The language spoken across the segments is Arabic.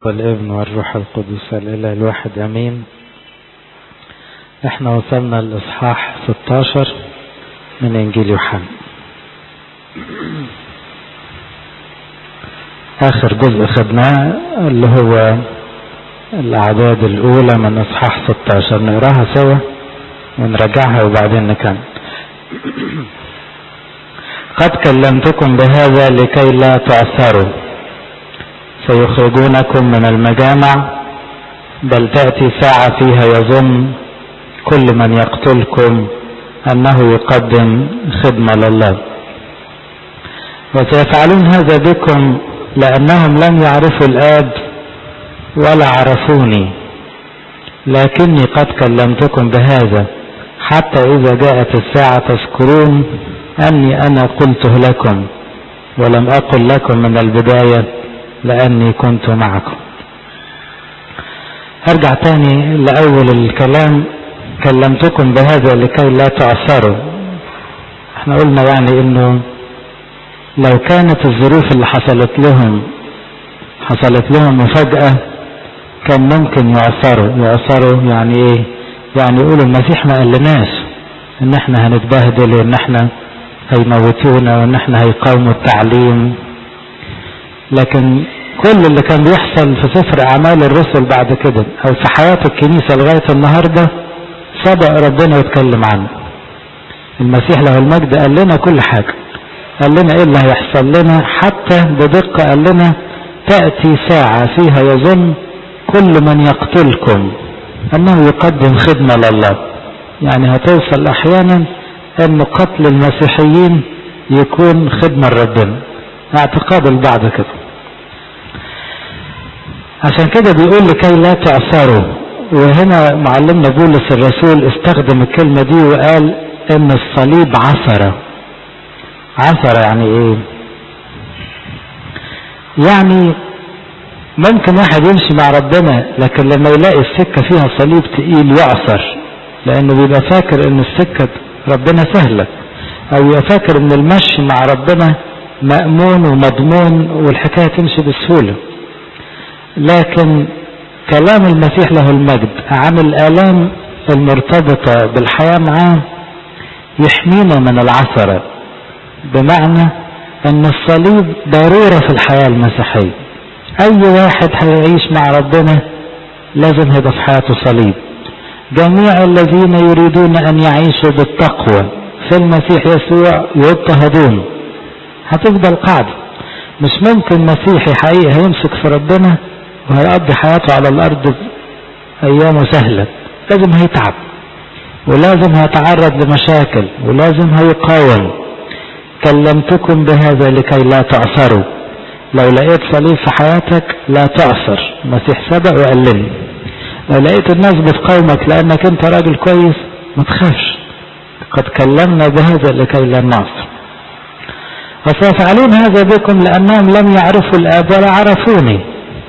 والابن والروح القدس الإله الواحد أمين. احنا وصلنا للإصحاح 16 من إنجيل يوحنا، آخر جزء خدناه اللي هو الأعداد الأولى من إصحاح 16. نقراها سوا ونرجعها وبعدين نكمل. قد كلمتكم بهذا لكي لا تعثروا، سيخرجونكم من المجامع، بل تأتي ساعة فيها يظن كل من يقتلكم أنه يقدم خدمة لله، وسيفعلون هذا بكم لأنهم لم يعرفوا الآب ولا عرفوني، لكني قد كلمتكم بهذا حتى إذا جاءت الساعة تذكرون أني أنا قلته لكم، ولم أقل لكم من البداية لأني كنت معكم. أرجع تاني لأول الكلام، كلمتكم بهذا لكي لا تعثروا. احنا قلنا يعني انه لو كانت الظروف اللي حصلت لهم مفاجأة كان ممكن يعثروا. يعني ايه؟ يعني يقولوا المسيح ما قالناش ان احنا هنتبهدل وان احنا هيموتونا وان احنا هيقاوموا التعليم. لكن كل اللي كان بيحصل في سفر اعمال الرسل بعد كده او في حياة الكنيسة لغاية النهاردة سبق ربنا يتكلم عنه. المسيح له المجد قال لنا كل حاجة، قال لنا ايه اللي هيحصل لنا، حتى بدقة قال لنا تأتي ساعة فيها يظن كل من يقتلكم انه يقدم خدمة لله. يعني هتوصل احيانا ان قتل المسيحيين يكون خدمة لربنا، اعتقاد البعض كده. عشان كده بيقول لكي لا تعثروا. وهنا معلمنا بولس الرسول استخدم الكلمة دي وقال ان الصليب عثرة. يعني ايه؟ يعني ممكن واحد يمشي مع ربنا لكن لما يلاقي السكة فيها صليب تقيل يعثر، لانه بيبقى فاكر ان السكة ربنا سهلة، او يبقى فاكر ان المشي مع ربنا مأمون ومضمون والحكاية تمشي بسهولة. لكن كلام المسيح له المجد عن الآلام المرتبطة بالحياة معاه يحمينا من العثرة، بمعنى ان الصليب ضرورة في الحياة المسيحية. اي واحد هيعيش مع ربنا لازم هيبقى في حياته صليب. جميع الذين يريدون ان يعيشوا بالتقوى في المسيح يسوع يضطهدون. هتفضل قاعدة. مش ممكن مسيحي حقيقي هيمسك في ربنا وهيقضي حياته على الارض ايامه سهلة. لازم هيتعب ولازم هيتعرض لمشاكل ولازم هيقاوم. كلمتكم بهذا لكي لا تعثروا. لو لقيت صليب في حياتك لا تعثر. المسيح سبق وقال لنا لو لقيت الناس بتقاومك لانك انت راجل كويس ما تخافش، قد كلمنا بهذا لكي لا نعثر. وسيفعلون هذا بكم لانهم لم يعرفوا الاب ولا عرفوني،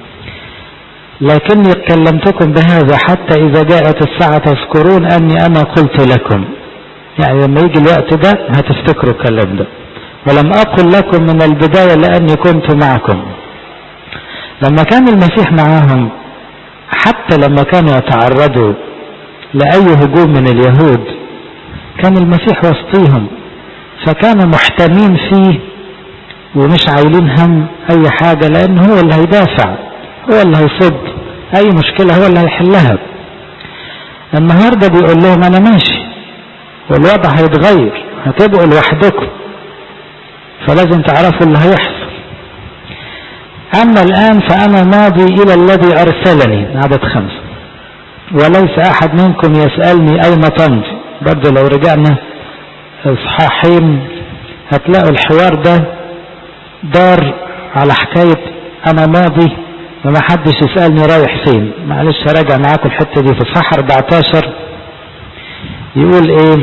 لكني كلمتكم بهذا حتى إذا جاءت الساعة تذكرون أني أنا قلت لكم. يعني لما يجي الوقت ده هتفتكروا الكلام ده. ولم أقل لكم من البداية لأني كنت معكم. لما كان المسيح معاهم، حتى لما كانوا يتعرضوا لأي هجوم من اليهود كان المسيح وسطيهم، فكانوا محتمين فيه ومش عايلين هم أي حاجة، لأنه هو اللي هيدافع، هو اللي هيصد اي مشكلة، هو اللي هيحلها. النهاردة بيقول لهم انا ماشي والوضع هيتغير، هتبقوا لوحدكم، فلازم تعرفوا اللي هيحصل. اما الان فانا ماضي الى الذي ارسلني، عدد 5، وليس احد منكم يسألني اين تمضي. برضه لو رجعنا اصحاحين هتلاقوا الحوار ده دار على حكاية انا ماضي وما حدش يسألني رايح فين. معلش هراجع معاكم الحتة دي. في صح 14 يقول ايه؟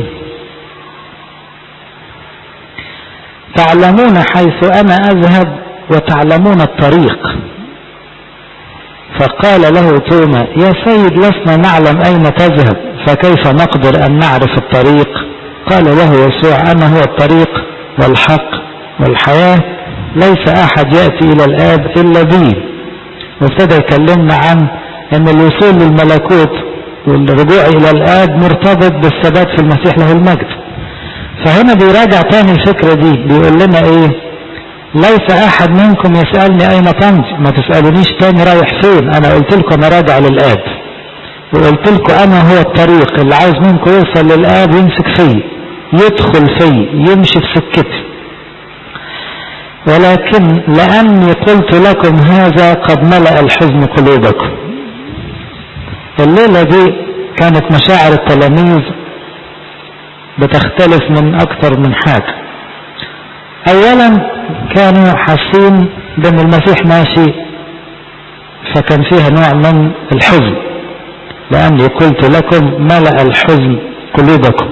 تعلمون حيث انا اذهب وتعلمون الطريق. فقال له توما يا سيد لسنا نعلم اين تذهب فكيف نقدر ان نعرف الطريق؟ قال له يسوع انا هو الطريق والحق والحياة، ليس احد يأتي الى الاب الا بي. وابتدى يكلمنا عن ان الوصول للملكوت والرجوع الى الاب مرتبط بالثبات في المسيح له المجد. فهنا بيراجع تاني الفكرة دي، بيقول لنا ايه؟ ليس احد منكم يسألني اين تمضي، ما تسألونيش تاني رايح فين، انا قلت لكم انا راجع للاب، وقلت لكم انا هو الطريق، اللي عايز منكم يوصل للاب يمسك فيه، يدخل فيه، يمشي في سكتي. ولكن لاني قلت لكم هذا قد ملأ الحزن قلوبكم. الليلة دي كانت مشاعر التلاميذ بتختلف من اكتر من حاجة. اولا كانوا حاسين بان المسيح ماشي، فكان فيها نوع من الحزن، لاني قلت لكم ملأ الحزن قلوبكم.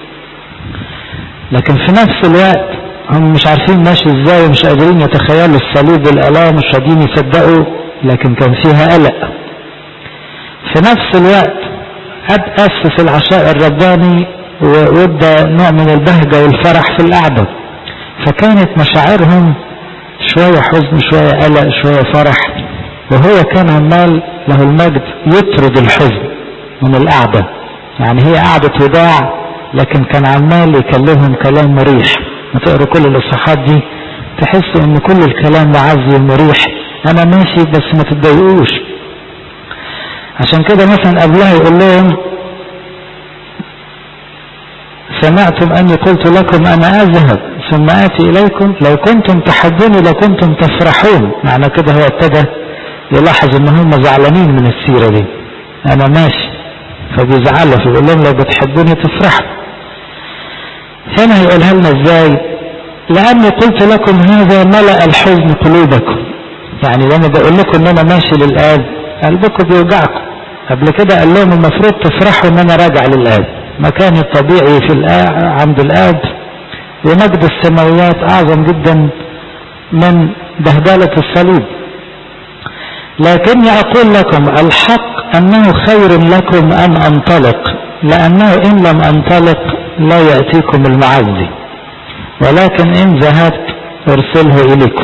لكن في نفس الوقت هم مش عارفين ماشي ازاي، ومش قادرين يتخيلوا الصليب والآلام، مش قادرين يصدقوا، لكن كان فيها قلق. في نفس الوقت أسس العشاء الرباني وادى نوع من البهجة والفرح في القعدة، فكانت مشاعرهم شوية حزن، شوية قلق، شوية فرح، وهو كان عمال له المجد يطرد الحزن من القعدة. يعني هي قعدة وداع، لكن كان عمال يكلمهم كلام مريح. ما تقروا كل الاصحاحات دي تحسوا ان كل الكلام معزي ومريح، انا ماشي بس ما تتضايقوش. عشان كده مثلا قبلها يقول لهم سمعتم اني قلت لكم انا اذهب ثم اتي اليكم، لو كنتم تحبوني لكنتم تفرحون. معنى كده هو ابتدى يلاحظ ان هم زعلانين من السيرة دي، انا ماشي، فبيزعلوا، فيقول لهم لو بتحبوني تفرحوا. هنا يقولها لنا ازاي؟ لاني قلت لكم هذا ملأ الحزن قلوبكم. يعني لما بقول لكم ان انا ماشي للآب قلبكم بيوجعكم. قبل كده قال لهم المفروض تفرحوا ان انا راجع للآب، مكاني الطبيعي في عند الآب، ومجد السماويات اعظم جدا من بهدلة الصليب. لكني اقول لكم الحق انه خير لكم ان انطلق، لانه ان لم انطلق لا يأتيكم المعزي، ولكن ان ذهبت ارسله اليكم.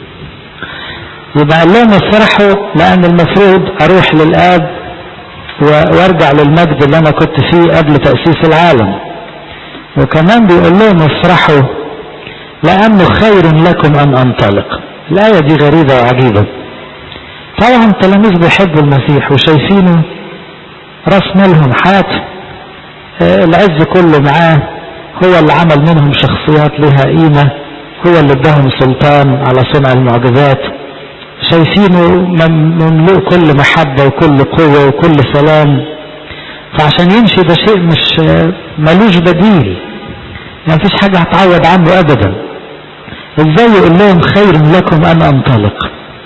يبقى لهم افرحوا لان المفروض اروح للآب وارجع للمجد اللي انا كنت فيه قبل تأسيس العالم. وكمان بيقول لهم افرحوا لانه خير لكم ان انطلق. الآية دي غريبة وعجيبة. طبعا التلاميذ بيحبوا المسيح وشايفينه راس مالهم، حياتهم العز كله معاه، هو اللي عمل منهم شخصيات لها قيمة، هو اللي اداهم سلطان على صنع المعجزات، شايفينه مملوء كل محبة وكل قوة وكل سلام. فعشان يمشي ده شيء مش ملوش بديل، يعني مفيش حاجة هتعوض عنه ابدا. ازاي يقول لهم خير لكم ان انطلق،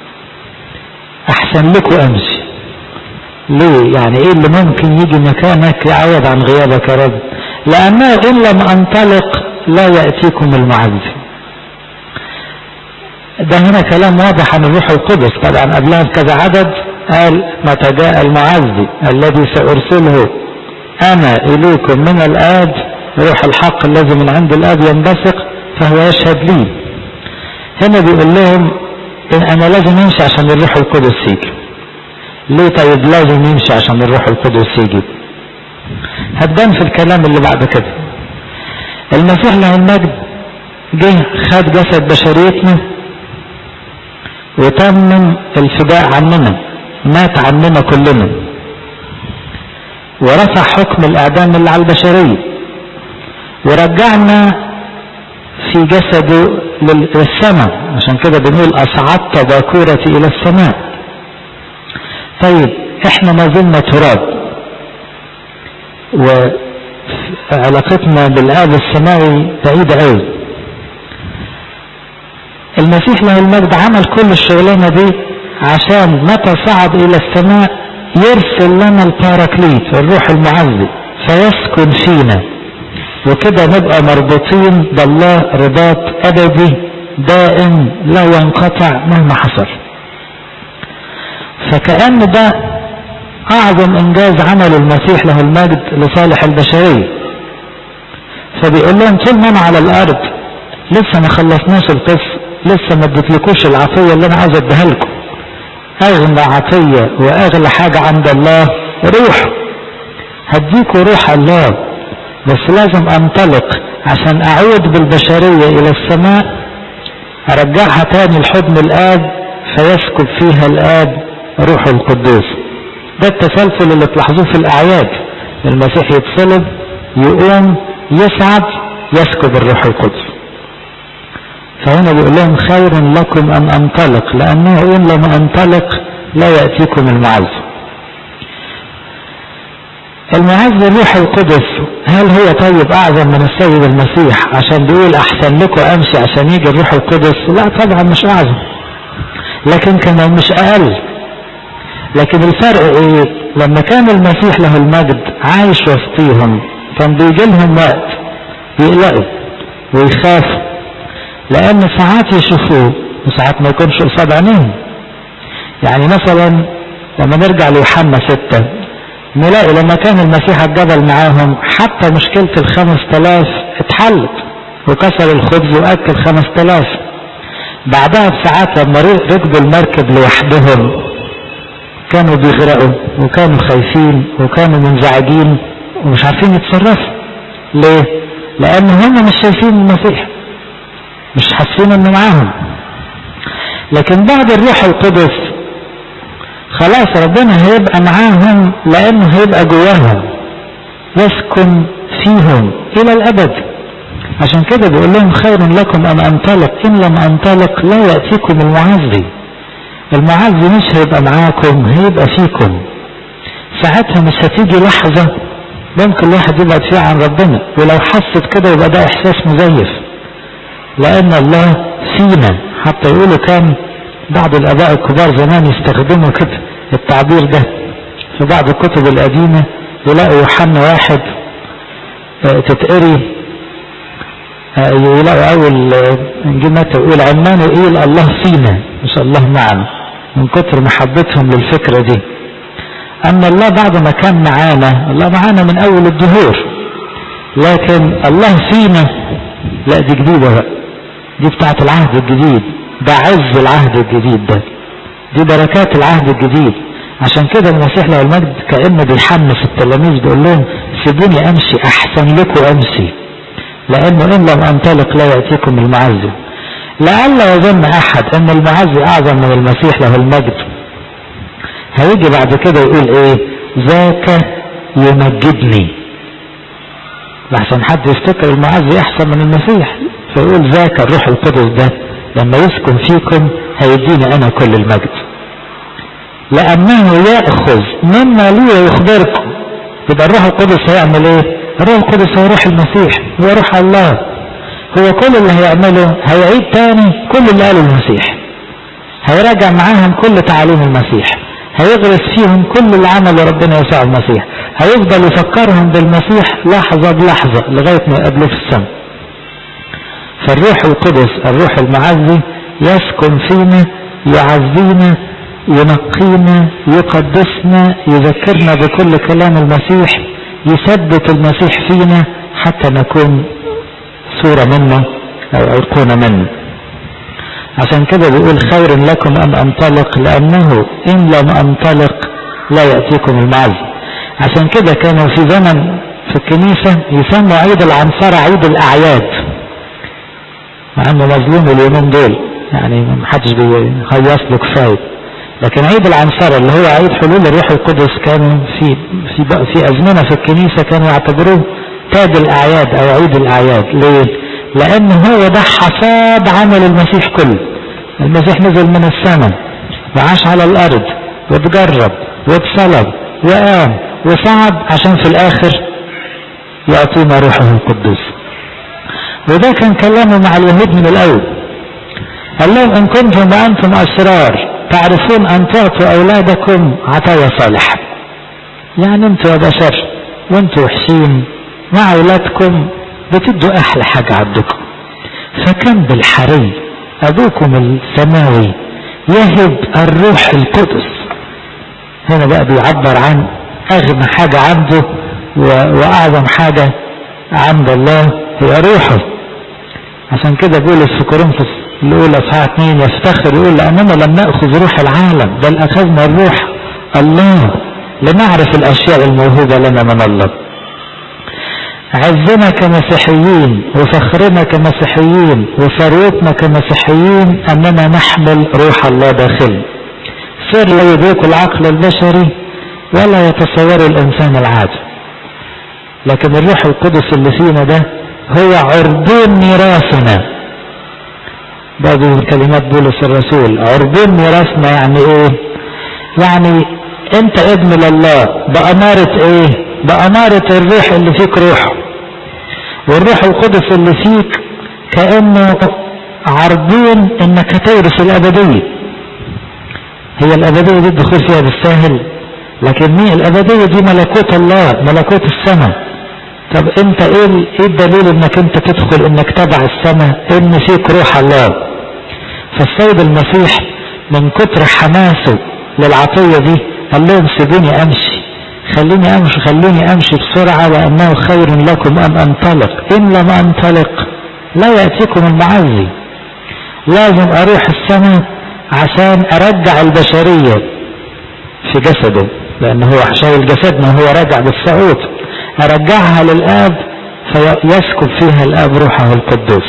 احسن لكم امشي؟ ليه؟ يعني ايه اللي ممكن يجي مكانك يعوض عن غيابك يا رب؟ لانه ان لم انطلق لا يأتيكم المعزي. ده هنا كلام واضح عن الروح القدس. طبعا قبلها بكذا عدد قال متى جاء المعزي الذي سأرسله انا اليكم من الآب، روح الحق الذي من عند الآب ينبثق فهو يشهد لي. هنا بيقول لهم إن انا لازم امشي عشان الروح القدس يجي. ليه طيب لازم يمشي عشان الروح القدس يجي؟ هتبان في الكلام اللي بعد كده. المسيح له المجد جه خد جسد بشريتنا وتمم الفداء عننا، مات عننا كلنا، ورفع حكم الاعدام اللي على البشرية، ورجعنا في جسده للسماء. عشان كده بنقول اصعدت باكورتي الى السماء. طيب احنا ما زلنا تراب، وعلاقتنا بالآب السماوي بعيدة قوي. المسيح له المجد عمل كل الشغلانة دي عشان متى صعد الى السماء يرسل لنا الباراكليت، الروح المعزي، فيسكن فينا، وكده نبقى مربوطين بالله رباط ابدي دائم لا ينقطع مهما حصل. فكأن ده اعظم انجاز عمل المسيح له المجد لصالح البشرية. فبيقول لهم طول ما انا على الارض لسه ما خلصناش القصة، لسه ما اديتلكوش العطية اللي انا عايز اديها لكم. اغلى عطية واغلى حاجة عند الله روح. هديكوا روح الله، بس لازم انطلق عشان اعود بالبشرية الى السماء، ارجعها تاني لحضن الاب فيسكب فيها الاب روح القدوس. ده التسلسل اللي تلاحظوه في الاعياد، المسيح يتصلب يقوم يصعد يسكب الروح القدس. فهنا بيقول لهم خير لكم ان انطلق، لانه ان لم انطلق لا يأتيكم المعز. المعز الروح القدس، هل هو طيب اعظم من السيد المسيح عشان بيقول احسن لكم امشي عشان يجي الروح القدس؟ لا طبعا مش اعظم، لكن كمان مش اقل. لكن الفرق ايه؟ لما كان المسيح له المجد عايش وسطيهم كان بيجي لهم وقت يقلقوا ويخافوا، لان ساعات يشوفوه وساعات ما يكونش قصاد عينيهم. يعني مثلا لما نرجع ليوحنا 6 نلاقي لما كان المسيح على الجبل معاهم حتى مشكلة 5000 اتحلت وكسر الخبز واكل 5000. بعدها بساعات لما ركبوا المركب لوحدهم كانوا بيغرقوا وكانوا خايفين وكانوا منزعجين ومش عارفين يتصرفوا. ليه؟ لان هم مش شايفين المسيح، مش حاسين انه معاهم. لكن بعد الروح القدس خلاص ربنا هيبقى معاهم، لانه هيبقى جواهم يسكن فيهم الى الابد. عشان كده بيقول لهم خير لكم ان انطلق، ان لم انطلق لا يأتيكم المعزي. المعزي مش هيبقى معاكم، هيبقى فيكم. ساعتها مش هتيجي لحظة ممكن الواحد يبعد فيها عن ربنا، ولو حست كده يبقى ده احساس مزيف، لان الله فينا. حتى يقولوا كان بعض الاباء الكبار زمان يستخدموا كده التعبير ده في بعض الكتب القديمة. يلاقوا يوحنا 1 تتقري، يلاقوا اول انجيل متى يقول عمانوئيل الله فينا مش الله معنا، من كتر محبتهم للفكرة دي. اما الله بعد ما كان معانا، الله معانا من اول الدهور، لكن الله فينا لا دي جديدة بقى، دي بتاعت العهد الجديد، ده عز العهد الجديد، دي بركات العهد الجديد. عشان كده المسيح له المجد كأنه بيحمس التلاميذ بيقول لهم سيبوني امشي احسن لكم امشي، لانه ان لم انطلق لا يأتيكم المعز. لعل يظن احد ان المعز اعظم من المسيح له المجد، هيجي بعد كده يقول ايه؟ ذاك يمجدني، لحسن حد يفتكر المعز احسن من المسيح، فيقول ذاك الروح القدس ده لما يسكن فيكم هيديني انا كل المجد، لانه يأخذ مما لي ويخبركم. يبقى الروح القدس هيعمل ايه؟ الروح القدس هو روح المسيح، هو روح الله، هو كل اللي هيعمله هيعيد تاني كل اللي قاله المسيح، هيراجع معاهم كل تعاليم المسيح، هيغرس فيهم كل اللي عمله ربنا يسوع المسيح، هيفضل يفكرهم بالمسيح لحظة بلحظة لغاية ما يقابلوه في السماء. فالروح القدس الروح المعزي يسكن فينا، يعزينا، ينقينا، يقدسنا، يذكرنا بكل كلام المسيح، يثبت المسيح فينا حتى نكون صورة منه او ايقونة منه. عشان كده بيقول خير لكم ان انطلق، لانه ان لم انطلق لا يأتيكم المعز. عشان كده كانوا في زمن في الكنيسة يسموا عيد العنصرة عيد الاعياد، مع انه مظلوم اليومين دول، يعني محدش بيخيص له كفايه. لكن عيد العنصرة اللي هو عيد حلول الروح القدس كانوا في ازمنة في الكنيسة كانوا يعتبروه تاج الاعياد او عيد الاعياد. ليه؟ لان هو ده حصاد عمل المسيح كله. المسيح نزل من السماء وعاش على الارض واتجرب واتصلب وقام وصعد عشان في الاخر يعطينا روحه القدس. وده كان كلامه مع اليهود من الاول، قال لهم ان كنتم وانتم اسرار تعرفون ان تعطوا اولادكم عطايا صالحة. يعني انتوا يا بشر وانتوا وحشين مع اولادكم بتدوا احلى حاجة عندكم، فكم بالحري ابوكم السماوي يهب الروح القدس. هنا بقى بيعبر عن اغنى حاجة عنده واعظم حاجة عند الله هي روحه. عشان كده بولس في كورنثوس الأولى اصحاح 2 يفتخر يقول لأننا لم نأخذ روح العالم بل أخذنا الروح الله لنعرف الأشياء الموهوبة لنا من الله. عزنا كمسيحيين وفخرنا كمسيحيين وثروتنا كمسيحيين أننا نحمل روح الله داخلنا. سر لا يدرك العقل البشري ولا يتصور الإنسان العادي، لكن الروح القدس اللي فينا ده هو عربون ميراثنا. بعض من كلمات بولس الرسول، عربون ميراثنا يعني ايه؟ يعني انت ابن لله بأمارة ايه؟ بأمارة الروح اللي فيك روحه، والروح القدس اللي فيك كأنه عربون انك هتورث الابدية. هي الابدية دي الدخول فيها بالساهل، لكن مين الابدية دي؟ ملكوت الله، ملكوت السماء. طب انت ايه الدليل انك انت تدخل انك تبع السماء؟ ان فيك روح الله. فالسيد المسيح من كتر حماسه للعطية دي قال لهم سيبوني امشي، خلوني امشي بسرعة، لانه خير لكم ان انطلق. ان لم انطلق لا يأتيكم المعزي. لازم اروح السماء عشان ارجع البشرية في جسده، لان هو شايل جسدنا وهو راجع بالصعود، ارجعها للاب فيسكب فيها الاب روحه القدوس.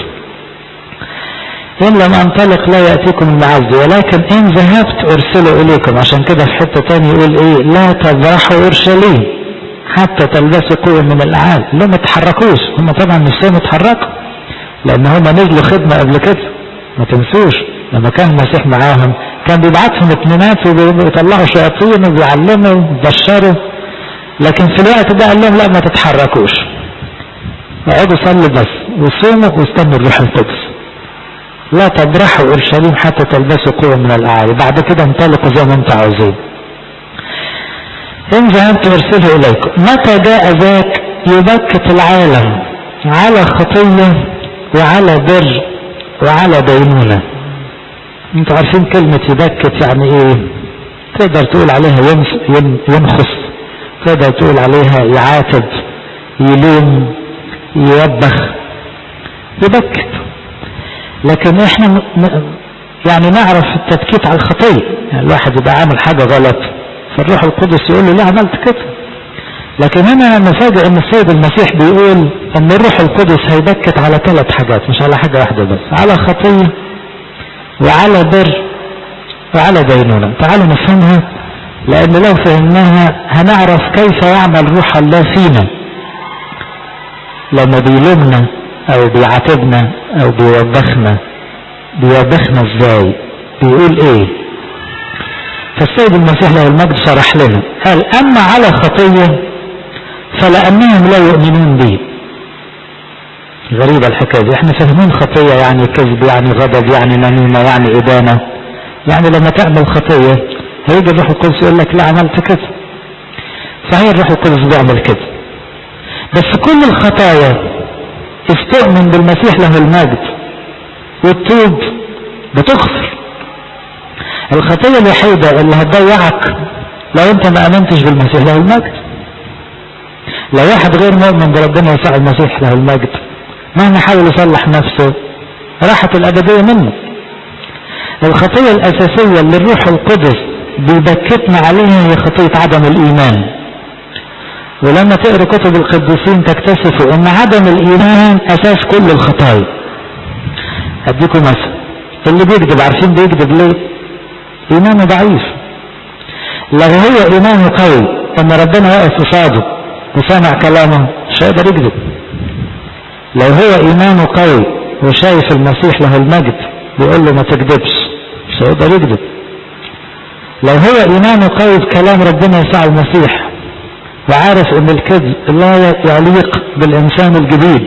ان لم انطلق لا يأتيكم المعزي ولكن ان ذهبت ارسله اليكم. عشان كده في حتة تاني يقول ايه؟ لا تبرحوا اورشليم حتى تلبسوا قوة من الاعالي. لو ما تحركوش، هم طبعا نفسهم يتحركوا لان هم نزلوا خدمة قبل كده. ما تنسوش لما كان المسيح معاهم كان بيبعتهم اتنينات وبيطلعوا شياطين وبيعلموا وبيبشروا، لكن في الوقت ده قال لهم لا ما تتحركوش، اقعدوا صلوا بس وصوموا واستنوا الروح القدس. لا تبرحوا اورشليم حتى تلبسوا قوة من الاعالي، بعد كده انطلقوا زي ما انتم عاوزين. ان ذهبت ارسله اليكم. متى جاء ذاك يبكت العالم على خطية وعلى بر وعلى دينونة. انتوا عارفين كلمة يبكت يعني ايه؟ تقدر تقول عليها ينخص، تقدر تقول عليها يعاتب، يلوم، يوبخ، يبكت. لكن احنا يعني نعرف التبكيت على الخطية، يعني الواحد يبقى عامل حاجة غلط فالروح القدس يقول له لا عملت كده. لكن هنا نفاجئ ان السيد المسيح بيقول ان الروح القدس هيبكت على 3 حاجات، مش على حاجة واحدة بس، على خطية وعلى بر وعلى دينونة. تعالوا نفهمها، لان لو فهمناها هنعرف كيف يعمل روح الله فينا لما بيلومنا او بيعاتبنا او بيوبخنا ازاي، بيقول ايه. فالسيد المسيح له المجد شرح لنا، قال اما على خطية فلأنهم لا يؤمنون بي. غريبة الحكاية دي، احنا فاهمين خطية يعني كذب، يعني غضب، يعني نميمة، يعني إدانة. يعني لما تعمل خطية هيجي الروح القدس يقول لك لا عملت كده. صحيح الروح القدس بيعمل كده، بس كل الخطايا استؤمن بالمسيح له المجد والتوب بتغفر. الخطية الوحيدة اللي هتضيعك لو انت ما امنتش بالمسيح له المجد. لو واحد غير مؤمن بربنا يسوع المسيح له المجد مهما حاول يصلح نفسه راحت الابدية منه. الخطية الاساسية اللي الروح القدس بيبكتنا عليها هي خطية عدم الايمان. ولما تقرأ كتب القديسين تكتشفوا ان عدم الايمان اساس كل الخطايا. اديكم مثل، اللي بيكذب عارفين بيكذب ليه؟ ايمانه ضعيف. لو هو ايمانه قوي ان ربنا واقف قصاده وسامع كلامه مش هيقدر يكذب. لو هو ايمانه قوي وشايف المسيح له المجد بيقول له ما تكذبش مش هيقدر يكذب. لو هو ايمانه قوي بكلام ربنا يسوع المسيح وعارف ان الكذب لا يليق بالانسان الجديد،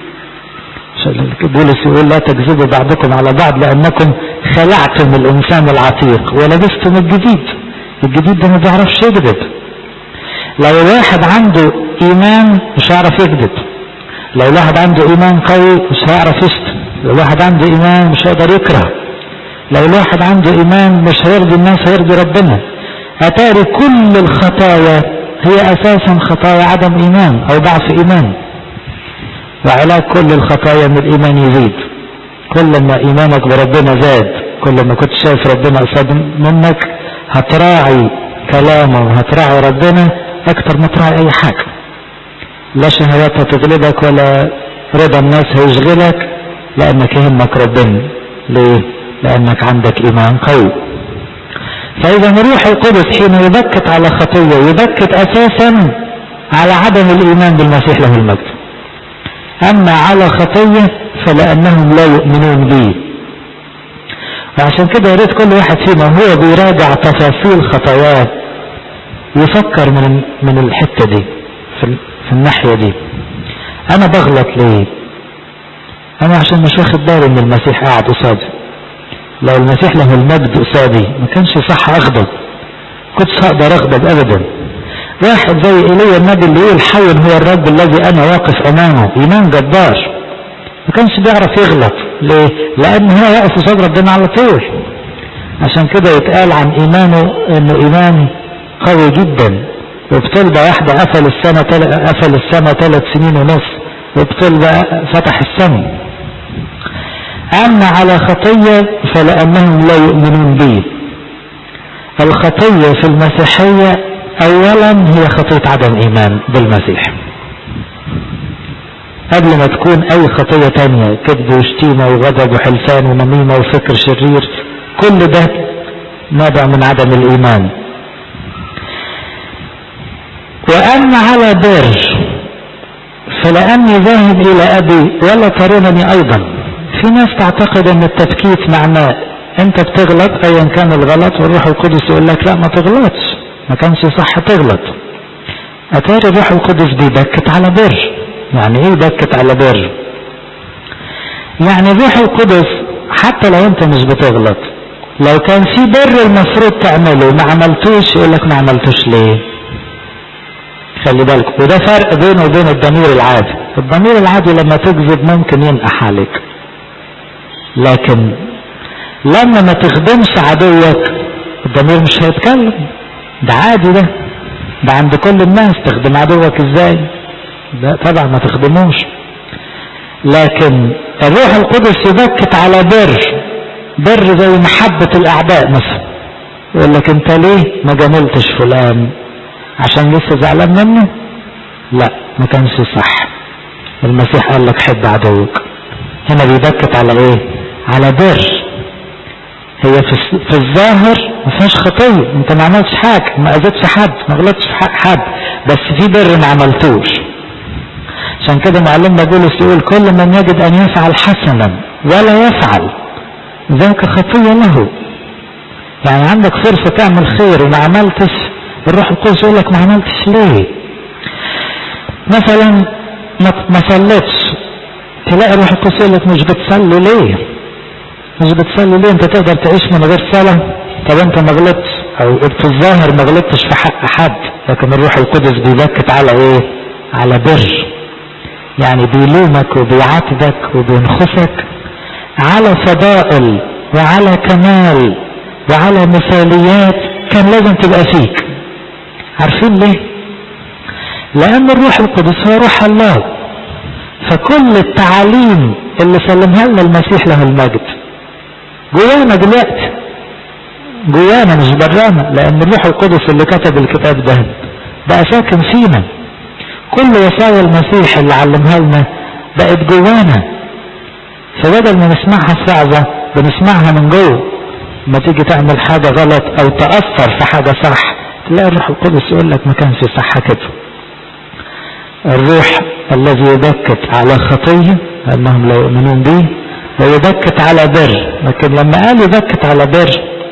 بولس يقول لا تكذبوا بعضكم على بعض لانكم خلعتم الانسان العتيق ولبستم الجديد. الجديد ده ما بيعرفش يكذب. لو الواحد عنده ايمان مش هيعرف يكذب. لو الواحد عنده ايمان قوي مش هيعرف يشتم. لو الواحد عنده ايمان مش هيقدر يكره. لو الواحد عنده ايمان مش هيرضي الناس هيرضي ربنا. اتاري كل الخطايا هي اساسا خطايا عدم ايمان او ضعف ايمان، وعلاج كل الخطايا ان الايمان يزيد. كل ما ايمانك بربنا زاد، كل ما كنت شايف ربنا قصاد منك هتراعي كلامه وهتراعي ربنا اكتر ما تراعي اي حاجة. لا شهوات هتغلبك ولا رضا الناس هيشغلك، لانك يهمك ربنا. ليه؟ لانك عندك ايمان قوي. فاذا الروح القدس حين يبكت على خطية يبكت اساسا على عدم الايمان بالمسيح له المجد. اما على خطية فلانهم لا يؤمنون به. وعشان كده يا ريت كل واحد فينا هو بيراجع تفاصيل خطاياه يفكر من الحتة دي، في الناحية دي. انا بغلط ليه؟ انا عشان مش واخد بالي ان المسيح قاعد قصادي. لو المسيح له المجد قصادي ما كانش صح اغضب، كنتش هقدر اغضب ابدا. واحد زي ايليا النبي اللي يقول حي هو الرب الذي انا واقف امامه، ايمان جبار، ما كانش بيعرف يغلط. ليه؟ لان هو واقف قصاد ربنا على طول. عشان كده يتقال عن ايمانه انه ايمان قوي جدا. وبطلبة واحدة قفل السنة 3 سنين ونص، وبطلبة فتح السنة. اما على خطية فلانهم لا يؤمنون به. الخطية في المسيحية اولا هي خطية عدم ايمان بالمسيح، قبل ما تكون اي خطية تانية، كذب وشتيمة وغضب وحلفان ونميمة وفكر شرير، كل ده نابع من عدم الايمان. واما على بر فلاني ذاهب الى ابي ولا ترونني ايضا. في ناس تعتقد ان التبكيت معناه انت بتغلط ايا كان الغلط، والروح القدس يقول لك لا ما تغلطش، ما كانش صح تغلط. اتاري الروح القدس بيبكت على بر. يعني ايه بكت على بر؟ يعني الروح القدس حتى لو انت مش بتغلط، لو كان في بر المفروض تعمله ما عملتوش يقول لك ما عملتوش ليه. خلي بالك، وده فرق بينه وبين الضمير العادي. الضمير العادي لما تكذب ممكن ينقح عليك، لكن لما ما تخدمش عدوك الضمير مش هيتكلم. ده عادي، ده عند كل الناس. تخدم عدوك ازاي؟ ده طبعا ما تخدموش. لكن الروح القدس يبكت على بر زي محبة الاعداء مثلا. يقول لك انت ليه ما جاملتش فلان؟ عشان لسه زعلان منه؟ لا، ما كانش صح. المسيح قال لك حب عدوك. هنا بيبكت على ايه؟ على بر. هي في الظاهر ما فيهاش خطيه، انت ما عملتش حاجه، ما اذيتش حد، ما غلطتش في حق حد، بس في بر ما عملتوش. عشان كده معلمنا بولس يقول كل من يجد ان يفعل حسنا ولا يفعل ذاك خطيه له. يعني عندك فرصه تعمل خير وما عملتش، الروح القدس يقول لك ما عملتش ليه. مثلا ما صليتش، تلاقي الروح القدس يقول لك مش بتصلي ليه؟ مش بتصلي ليه؟ انت تقدر تعيش من غير صلاة؟ طب انت ما غلطتش، او في الظاهر ما غلطتش في حق حد، لكن الروح القدس بيبكت على ايه؟ على بر. يعني بيلومك وبيعاتبك وبينخسك على فضائل وعلى كمال وعلى مثاليات كان لازم تبقى فيك. عارفين ليه؟ لان الروح القدس هو روح الله. فكل التعاليم اللي سلمها لنا المسيح له المجد جوانا دلوقتي، جوانا مش برانا، لان الروح القدس اللي كتب الكتاب ده بقى ساكن فينا. كل وصايا المسيح اللي علمها لنا بقت جوانا، فبدل ما نسمعها في وعظة بنسمعها من جوه. ما تيجي تعمل حاجة غلط او تأثر في حاجة صح، تلاقي الروح القدس يقول لك ما كانش صح كده. الروح الذي يبكت على خطية انهم لا يؤمنون به، ويبكت على بر. لكن لما قال يبكت على بر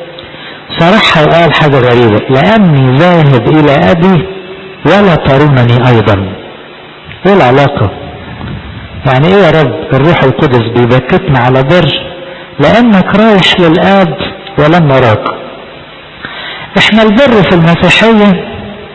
صرحها وقال حاجة غريبة، لاني ذاهب الى ابي ولا ترونني ايضا. ايه العلاقة؟ يعني ايه يا رب الروح القدس بيبكتنا على بر؟ لانك رايح للاب ولم نراك. احنا البر في المسيحية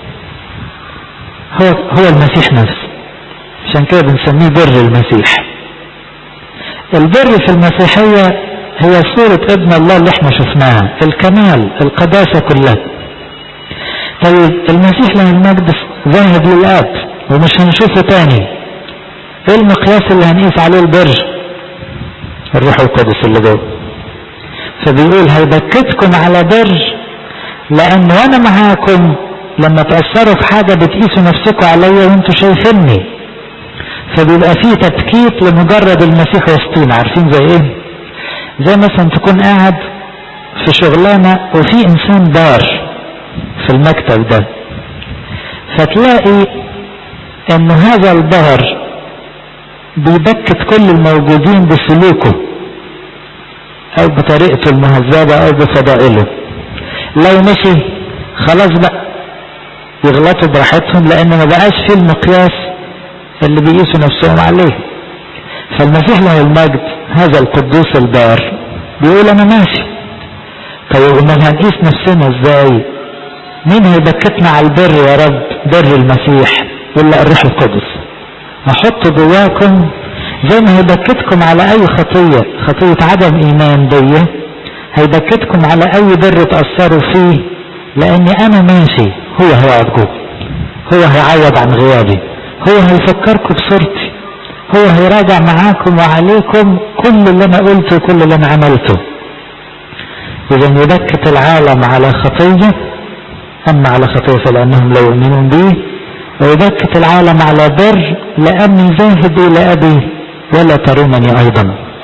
هو المسيح نفسه، عشان كده بنسميه بر المسيح. البر في المسيحية هي صورة ابن الله اللي احنا شفناها، الكمال، القداسة كلها. طيب المسيح له المجد ذاهب للآب ومش هنشوفه تاني. ايه المقياس اللي هنقيس عليه البر؟ الروح القدس اللي جوه. فبيقول هيبكتكم على بر، لان وانا معاكم لما تأثروا في حاجة بتقيسوا نفسكم عليا وانتوا شايفيني. فبيبقى فيه تبكيت لمجرد المسيح وسطينا. عارفين زي ايه؟ زي مثلا تكون قاعد في شغلانة وفي انسان دار في المكتب ده، فتلاقي ان هذا الدار بيبكت كل الموجودين بسلوكه او بطريقته المهذبة او بفضائله. لو مشي خلاص بقى يغلطوا براحتهم، لان ما بقاش فيه المقياس اللي بيقيسوا نفسهم عليه. فالمسيح له المجد هذا القدوس البار بيقول انا ماشي. طيب امال هنقيس نفسنا ازاي؟ مين هيبكتنا على البر يا رب؟ بر المسيح ولا الروح القدس؟ هحط جواكم زي ما هيبكتكم على اي خطية عدم ايمان دي، هيبكتكم على اي بر تأثروا فيه، لاني انا ماشي. هو هيقعد جوه، هو هيعوض عن غيابي، هو هيفكركم بصورتي، هو هيراجع معاكم وعليكم كل اللي انا قلته وكل اللي انا عملته. اذا يبكت العالم على خطية، اما على خطية فلانهم لا يؤمنون بي، ويبكت العالم على بر لاني ذاهب الى ابي ولا ترونني ايضا.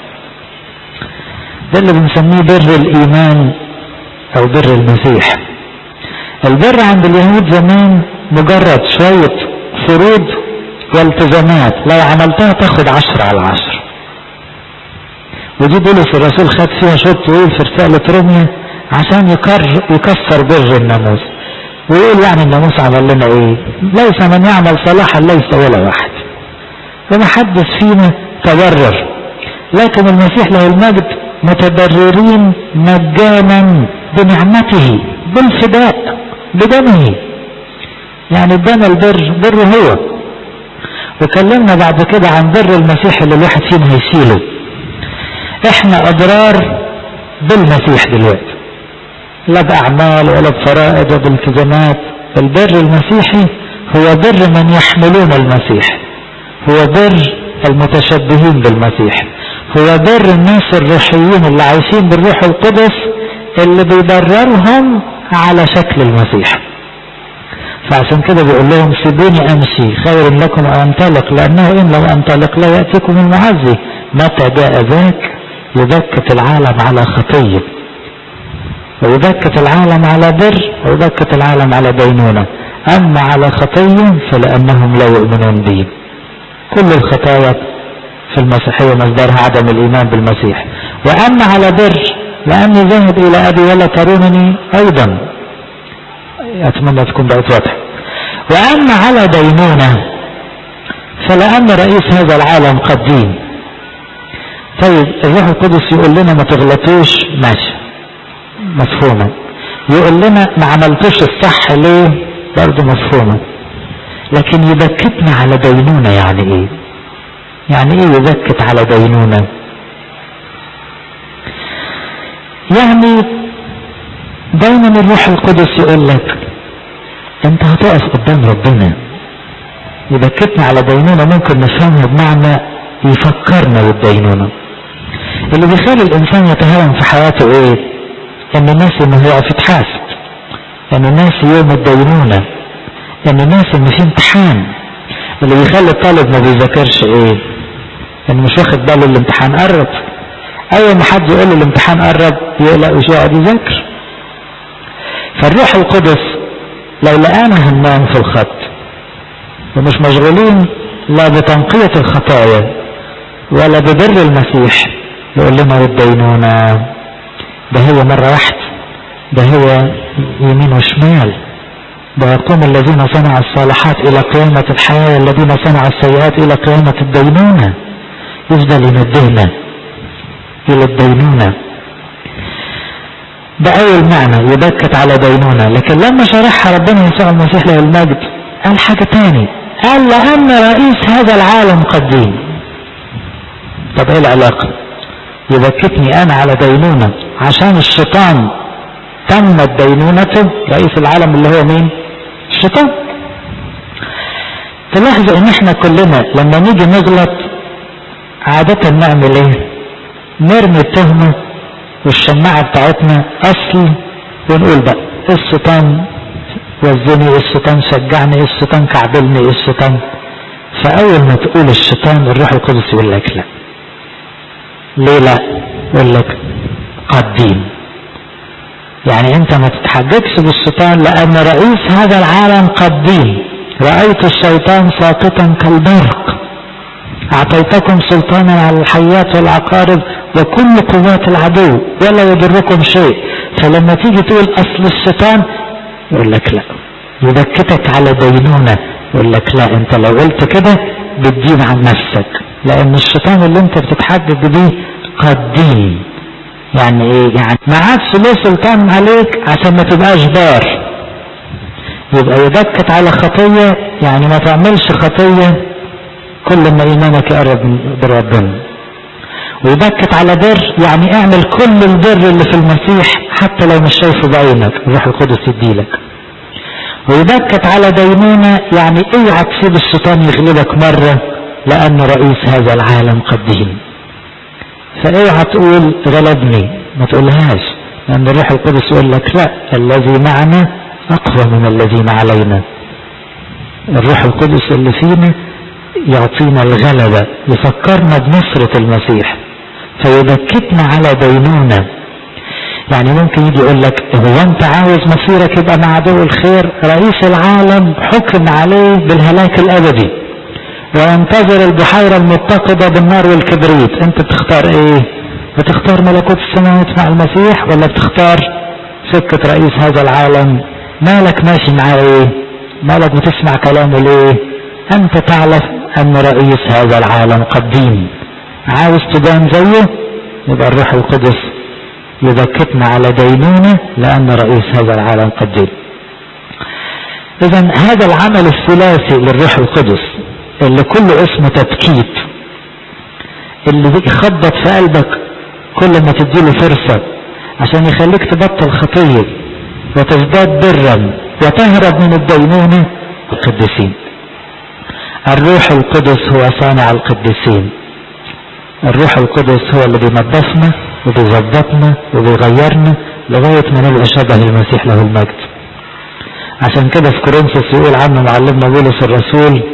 ده اللي بنسميه بر الايمان او بر المسيح. البر عند اليهود زمان مجرد شوية فروض والتزامات، لو عملتها تاخد 10 على 10. ودي بولس الرسول خد فيها شوط طويل في رسالة روميا عشان يكسر بر الناموس، ويقول يعني الناموس عمل لنا ايه؟ ليس من يعمل صلاحا ليس ولا واحد، وما حدش فينا تبرر، لكن المسيح له المجد متبررين مجانا بنعمته بالفداء بدمه. يعني ادانا البر، بر هو. وكلمنا بعد كده عن بر المسيح اللي الواحد فينا هيشيله. احنا اضرار بالمسيح دلوقتي، لا باعمال ولا بفرائض ولا بالتزامات. البر المسيحي هو بر من يحملون المسيح، هو بر المتشبهين بالمسيح، هو بر الناس الروحيين اللي عايشين بالروح القدس اللي بيبررهم على شكل المسيح. فعشان كده بيقول لهم سيبوني امشي خير لكم ان انطلق، لانه ان لم انطلق لا ياتيكم المعزي. متى جاء ذاك يبكت العالم على خطيه، ويبكت العالم على بر، ويبكت العالم على دينونه. اما على خطيه فلانهم لا يؤمنون به. كل الخطايا في المسيحيه مصدرها عدم الايمان بالمسيح. واما على بر لاني ذاهب الى ابي ولا ترونني ايضا. اتمنى تكون بقت واضحه. واما على دينونه فلان رئيس هذا العالم قد دين. طيب الروح القدس يقول لنا ما تغلطوش، ماشي مفهومه. يقول لنا ما عملتوش الصح ليه، برضه مفهومه. لكن يبكتنا على دينونه يعني ايه؟ يعني ايه يبكت على دينونه؟ يعني دايما الروح القدس يقول لك انت هتقف قدام ربنا. يبكتنا على دينونه ممكن نفهمها بمعنى يفكرنا بالدينونه. اللي بيخلي الانسان يتهاون في حياته ايه؟ ان الناس انه هيقف يتحاسب، ان الناس يوم الدينونه، ان الناس ان في امتحان. اللي بيخلي الطالب ما بيذاكرش ايه؟ انه مش واخد باله الامتحان قرب. اول ما حد يقول له الامتحان قرب يقلق وش يقعد يذاكر. فالروح القدس لو لقانا هننام في الخط ومش مشغولين لا بتنقية الخطايا ولا ببر المسيح، يقول لنا والدينونة ده هو مرة واحدة، ده هو يمين وشمال، ده يقوم الذين صنعوا الصالحات الى قيامة الحياة والذين صنعوا السيئات الى قيامة الدينونة. يفضل ينبهنا الى الدينونة. ده اول معنى يبكت على دينونة. لكن لما شرحها ربنا يسوع المسيح له المجد قال حاجة تاني، قال لان رئيس هذا العالم قد دين. طب ايه العلاقة؟ يبكتني انا على دينونة عشان الشيطان تمت دينونته، رئيس العالم اللي هو مين؟ الشيطان. تلاحظوا ان احنا كلنا لما نيجي نغلط عادة نعمل ايه؟ نرمي التهمة والشماعة بتاعتنا أصل ونقول بقى الشيطان وزني، الشيطان شجعني، الشيطان كعبلني، الشيطان. فأول ما تقول الشيطان الروح القدس يقول لك لا. ليه لا؟ يقول لك قديم. يعني انت ما تتحججش بالشيطان لأن رئيس هذا العالم قديم. رأيت الشيطان ساقطا كالبرق، أعطيتكم سلطانا على الحيات والعقارب وكل قوات العدو ولا يضركم شيء. فلما تيجي تقول أصل الشيطان يقول لك لا، يبكتك على دينونة. يقول لك لا، انت لو قلت كده بتدين عن نفسك، لأن الشيطان اللي انت بتتحجج بيه قديم. يعني ايه؟ يعني ما عادش له سلطان عليك عشان ما تبقاش بار. يبقى يبكت على خطية، يعني ما تعملش خطية كل ما ايمانك يقرب من ربنا. ويبكت على بر، يعني اعمل كل البر اللي في المسيح حتى لو مش شايفه بعينك، الروح القدس يديلك. ويبكت على دينونة، يعني اوعى تسيب الشيطان يغلبك مرة لأن رئيس هذا العالم قديم. فاوعى تقول غلبني، ما تقولهاش، لأن الروح القدس يقول لك لا، الذي معنا أقوى من الذين علينا. الروح القدس اللي فينا يعطينا الغلبة، يفكرنا بنصرة المسيح، فيبكتنا على دينونة. يعني ممكن يجي يقول لك هو انت عاوز مصيرك يبقى مع عدو الخير؟ رئيس العالم حكم عليه بالهلاك الابدي وينتظر البحيرة المتقدة بالنار والكبريت. انت بتختار ايه؟ بتختار ملكوت السماوات مع المسيح ولا بتختار سكة رئيس هذا العالم؟ مالك ماشي معاه ايه؟ مالك بتسمع كلامه ليه؟ انت تعرف ان رئيس هذا العالم قديم. عاوز تبان زيه؟ يبقى الروح القدس يبكتنا على دينونة لأن رئيس هذا العالم قديم. إذا هذا العمل الثلاثي للروح القدس اللي كله اسمه تبكيت، اللي يخبط في قلبك كل ما تديله فرصة عشان يخليك تبطل خطية وتزداد برا وتهرب من الدينونة، القديسين. الروح القدس هو صانع القديسين. الروح القدس هو اللي بينظفنا وبيظبطنا وبيغيرنا لغاية ما نبقى شبه المسيح له المجد. عشان كده في كورنثوس يقول عنه معلمنا بولس الرسول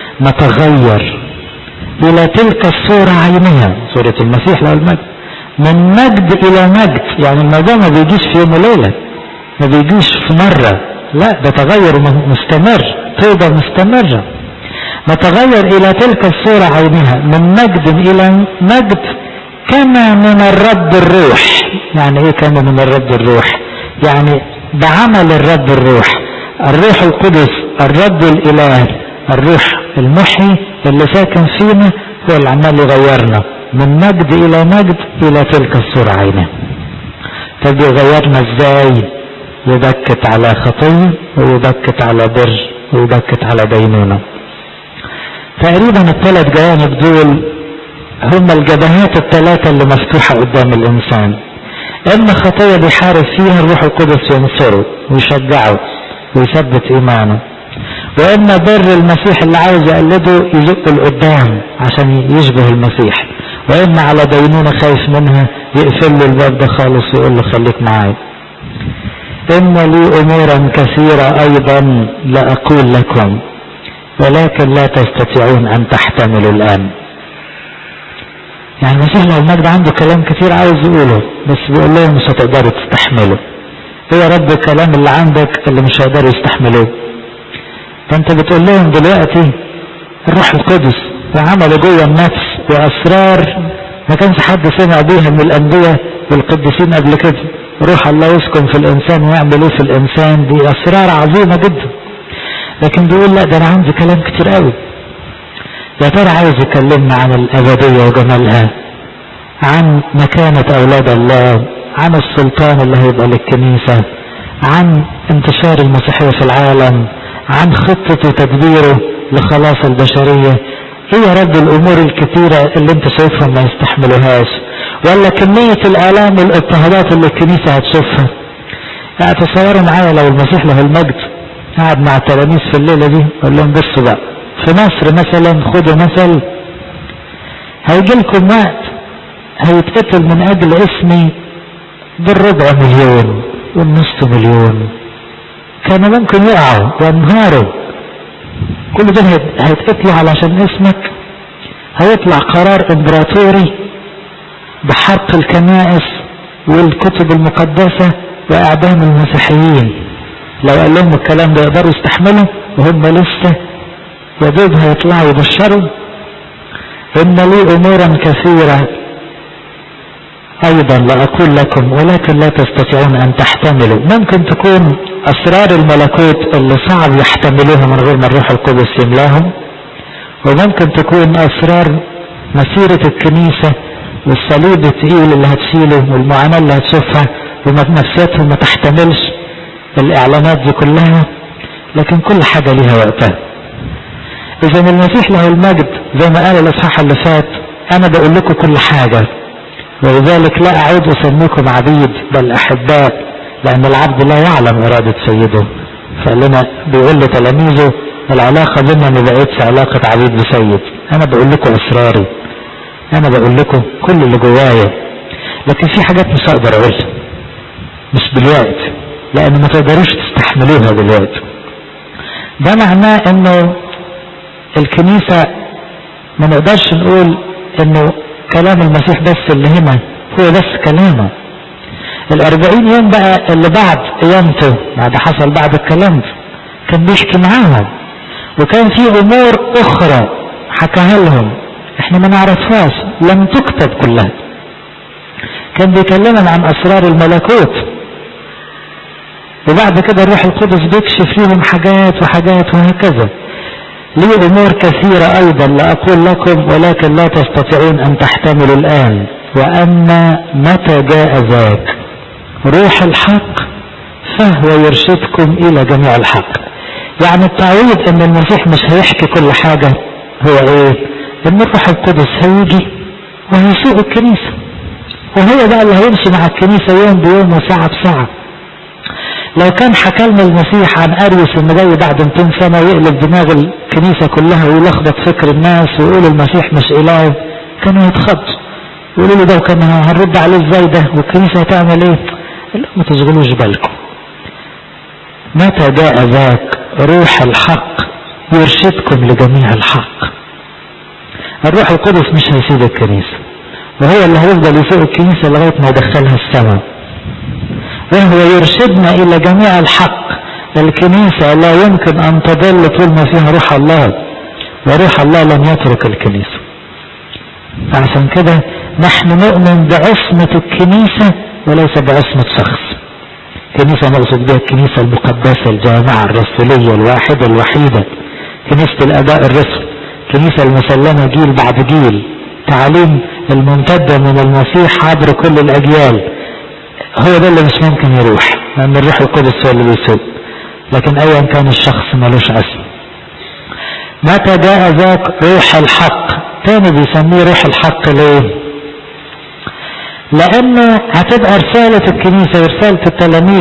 نتغير إلى تلك الصورة عينها، صورة المسيح له المجد، من مجد إلى مجد. يعني الموضوع ما بيجيش في يوم وليلة، ما بيجيش في مرة، لا، ده تغير مستمر، توبة مستمرة. نتغير إلى تلك الصورة عينها من مجد إلى مجد كما من الرب الروح. يعني ايه كما من الرب الروح؟ يعني بعمل الرب الروح، الروح القدس، الرب الإله، الروح المحيي اللي ساكن فينا هو اللي عمال يغيرنا من مجد إلى مجد إلى تلك الصورة عينها. طب يغيرنا ازاي؟ يبكت على خطية ويبكت على بر ويبكت على دينونة. تقريبا الثلاث جوانب دول هم الجبهات الثلاثة اللي مفتوحة قدام الإنسان. إما خطية بيحارب فيها الروح القدس ينصره ويشجعه ويثبت إيمانه، وإما بر المسيح اللي عاوز يقلده يزق لقدام عشان يشبه المسيح، وإما على دينونة خايف منها يقفل له الباب ده خالص ويقول له خليك معايا. إن لي أمورا كثيرة أيضا لأقول لكم ولكن لا تستطيعون أن تحتملوا الآن. يعني المسيح لو المجد عنده كلام كتير عاوز يقوله، بس بيقول لهم مش هتقدروا تستحملوا. ايه يا رب الكلام اللي عندك اللي مش هيقدروا يستحملوه؟ فانت بتقول لهم دلوقتي الروح القدس وعمله جوه النفس واسرار ما كانش حد سمع بيها من الانبياء والقديسين قبل كده. روح الله يسكن في الانسان ويعمل ايه في الانسان، دي اسرار عظيمه جدا. لكن بيقول لا، ده انا عندي كلام كتير قوي. يا ترى عايز يكلمنا عن الأبدية وجمالها، عن مكانة أولاد الله، عن السلطان اللي هيبقى للكنيسة، عن انتشار المسيحية في العالم، عن خطة وتدبيره لخلاص البشرية. ايه يا رب الأمور الكثيرة اللي انت شايفهم ما يستحملوهاش، ولا كمية الآلام والاضطهادات اللي الكنيسة هتشوفها؟ يعني تصوروا معايا لو المسيح له المجد قاعد مع التلاميذ في الليلة دي قال لهم بصوا بقى، في مصر مثلا، خدوا مثل، هيجي لكم وقت هيتقتل من اجل اسمي بال400,000 وال500,000 كانوا ممكن يقعوا وينهاروا. كل ده هيتقتلوا علشان اسمك. هيطلع قرار امبراطوري بحرق الكنائس والكتب المقدسة واعدام المسيحيين. لو قال لهم الكلام ده يقدروا يستحملوا وهم لسه يدوب هيطلعوا يبشروا؟ ان لي امورا كثيرة ايضا لا اقول لكم ولكن لا تستطيعون ان تحتملوا. ممكن تكون اسرار الملكوت اللي صعب يحتملوها من غير ما الروح القدس يملاهم، وممكن تكون اسرار مسيرة الكنيسة والصليب الثقيل اللي هتشيله والمعاناة اللي هتشوفها ونفسيتهم ما تحتملش الاعلانات دي كلها. لكن كل حاجة ليها وقتها. اذا المسيح له المجد زي ما قال الاصحاح اللي فات انا بقول لكم كل حاجة، ولذلك لا اعود اسميكم عبيد بل احباء، لان العبد لا يعلم ارادة سيده. فقال لنا بيقول لتلاميذه العلاقة بيننا ما بقتش علاقة عبيد بسيد. انا بقول لكم اسراري، انا بقول لكم كل اللي جوايا، لكن في حاجات مش هقدر اقولها مش دلوقتي لان ما تقدروش تستحملوها دلوقتي. ده معناه انه الكنيسة ما نقدرش نقول انه كلام المسيح بس اللي هنا هو بس كلامه. 40 يوم بقى اللي بعد قيامته بعد حصل بعد الكلام ده كان بيحكي معاهم، وكان في امور اخرى حكاها لهم احنا ما نعرفهاش لم تكتب كلها. كان بيكلمهم عن اسرار الملكوت، وبعد كده الروح القدس بيكشف لهم حاجات وحاجات وهكذا. لي امور كثيرة ايضا لا اقول لكم ولكن لا تستطيعون ان تحتملوا الان، واما متى جاء ذاك روح الحق فهو يرشدكم الى جميع الحق. يعني التعويض ان المسيح مش هيحكي كل حاجة هو ايه؟ ان الروح القدس هيجي وهيسوق الكنيسة، وهو بقى اللي هيمشي مع الكنيسة يوم بيوم وساعة بساعة. لو كان حكى لنا المسيح عن اريوس انه جاي بعد 200 سنة ويقلب دماغ الكنيسة كلها ويلخبط فكر الناس ويقول المسيح مش اله، كانوا يتخضوا يقولوا له ده وكان هنرد عليه ازاي ده والكنيسة هتعمل ايه؟ لا ما تشغلوش بالكم. متى جاء ذاك روح الحق يرشدكم لجميع الحق. الروح القدس مش هيسيب الكنيسة، وهو اللي هيفضل يسوق الكنيسة لغاية ما يدخلها السماء، وهو يرشدنا الى جميع الحق. الكنيسة لا يمكن ان تضل طول ما فيها روح الله، وروح الله لن يترك الكنيسة. عشان كده نحن نؤمن بعصمة الكنيسة وليس بعصمة شخص. كنيسة نقصد بها الكنيسة المقدسة الجامعة الرسولية الواحدة الوحيدة، كنيسة الاداء الرسل، كنيسة المسلمة جيل بعد جيل، تعاليم الممتدة من المسيح عبر كل الاجيال. هو ده اللي مش ممكن يروح لان الروح القدس هو اللي بيسوق، لكن ايا كان الشخص ملوش اسم. متى جاء ذاك روح الحق، تاني بيسميه روح الحق ليه؟ لان هتبقى رسالة الكنيسة ورسالة التلاميذ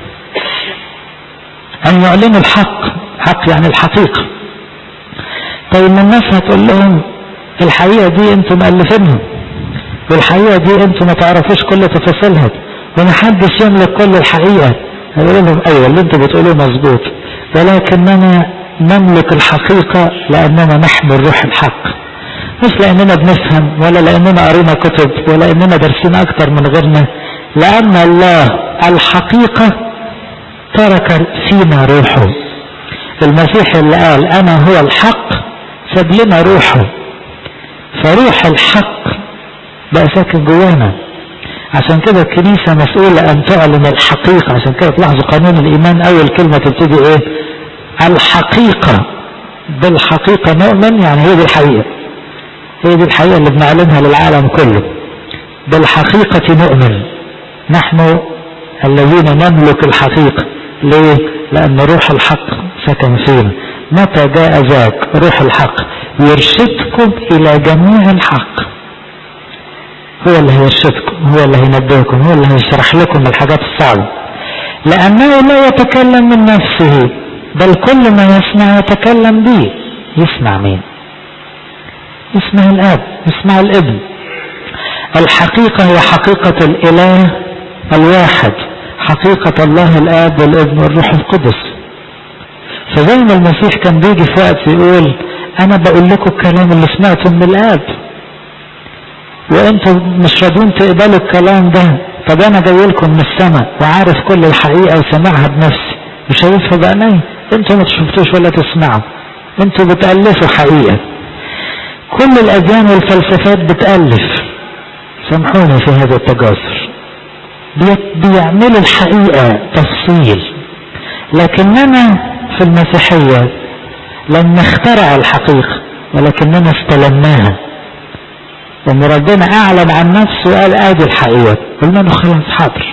ان يعلنوا الحق. حق يعني الحقيقة. طيب ما الناس هتقول لهم الحقيقة دي انتم مؤلفينها، والحقيقة دي انتم ما تعرفوش كل تفاصيلها، ومحدش يملك كل الحقيقة. هيقول لهم ايوه اللي انتوا بتقولوه مظبوط، ولكننا نملك الحقيقة لاننا نحمل روح الحق، مش لاننا بنفهم ولا لاننا قرينا كتب ولا اننا دارسين اكتر من غيرنا، لان الله الحقيقة ترك فينا روحه. المسيح اللي قال انا هو الحق ساب لنا روحه، فروح الحق بقى ساكن جوانا. عشان كده الكنيسة مسؤولة ان تعلن الحقيقة. عشان كده تلاحظوا قانون الايمان اول كلمة تبتدي ايه؟ الحقيقة. بالحقيقة نؤمن، يعني هي دي الحقيقة، هي دي الحقيقة اللي بنعلنها للعالم كله. بالحقيقة نؤمن، نحن الذين نملك الحقيقة. ليه؟ لان روح الحق سكن فينا. متى جاء ذاك روح الحق يرشدكم الى جميع الحق. هو اللي هيرشدكم، هو اللي هينبهكم، هو اللي هيشرح لكم الحاجات الصعبة، لأنه لا يتكلم من نفسه بل كل ما يسمع يتكلم به. يسمع مين؟ يسمع الآب، يسمع الابن. الحقيقة هي حقيقة الإله الواحد، حقيقة الله الآب والابن والروح القدس. فزي ما المسيح كان بيجي في وقت يقول أنا بقول لكم الكلام اللي سمعته من الآب وأنتم مش راضين تقبلوا الكلام ده، طب أنا جاي لكم من السماء وعارف كل الحقيقة وسمعها بنفسي وشايفها بعيني، أنتم ما تشوفتوش ولا تسمعوا، أنتم بتألفوا حقيقة. كل الأديان والفلسفات بتألف، سامحوني في هذا التجاسر، بيعملوا الحقيقة تفصيل. لكننا في المسيحية لم نخترع الحقيقة ولكننا استلمناها، لأن ربنا أعلن عن نفسه وقال آدي الحقيقة، قلنا له خلاص حاضر.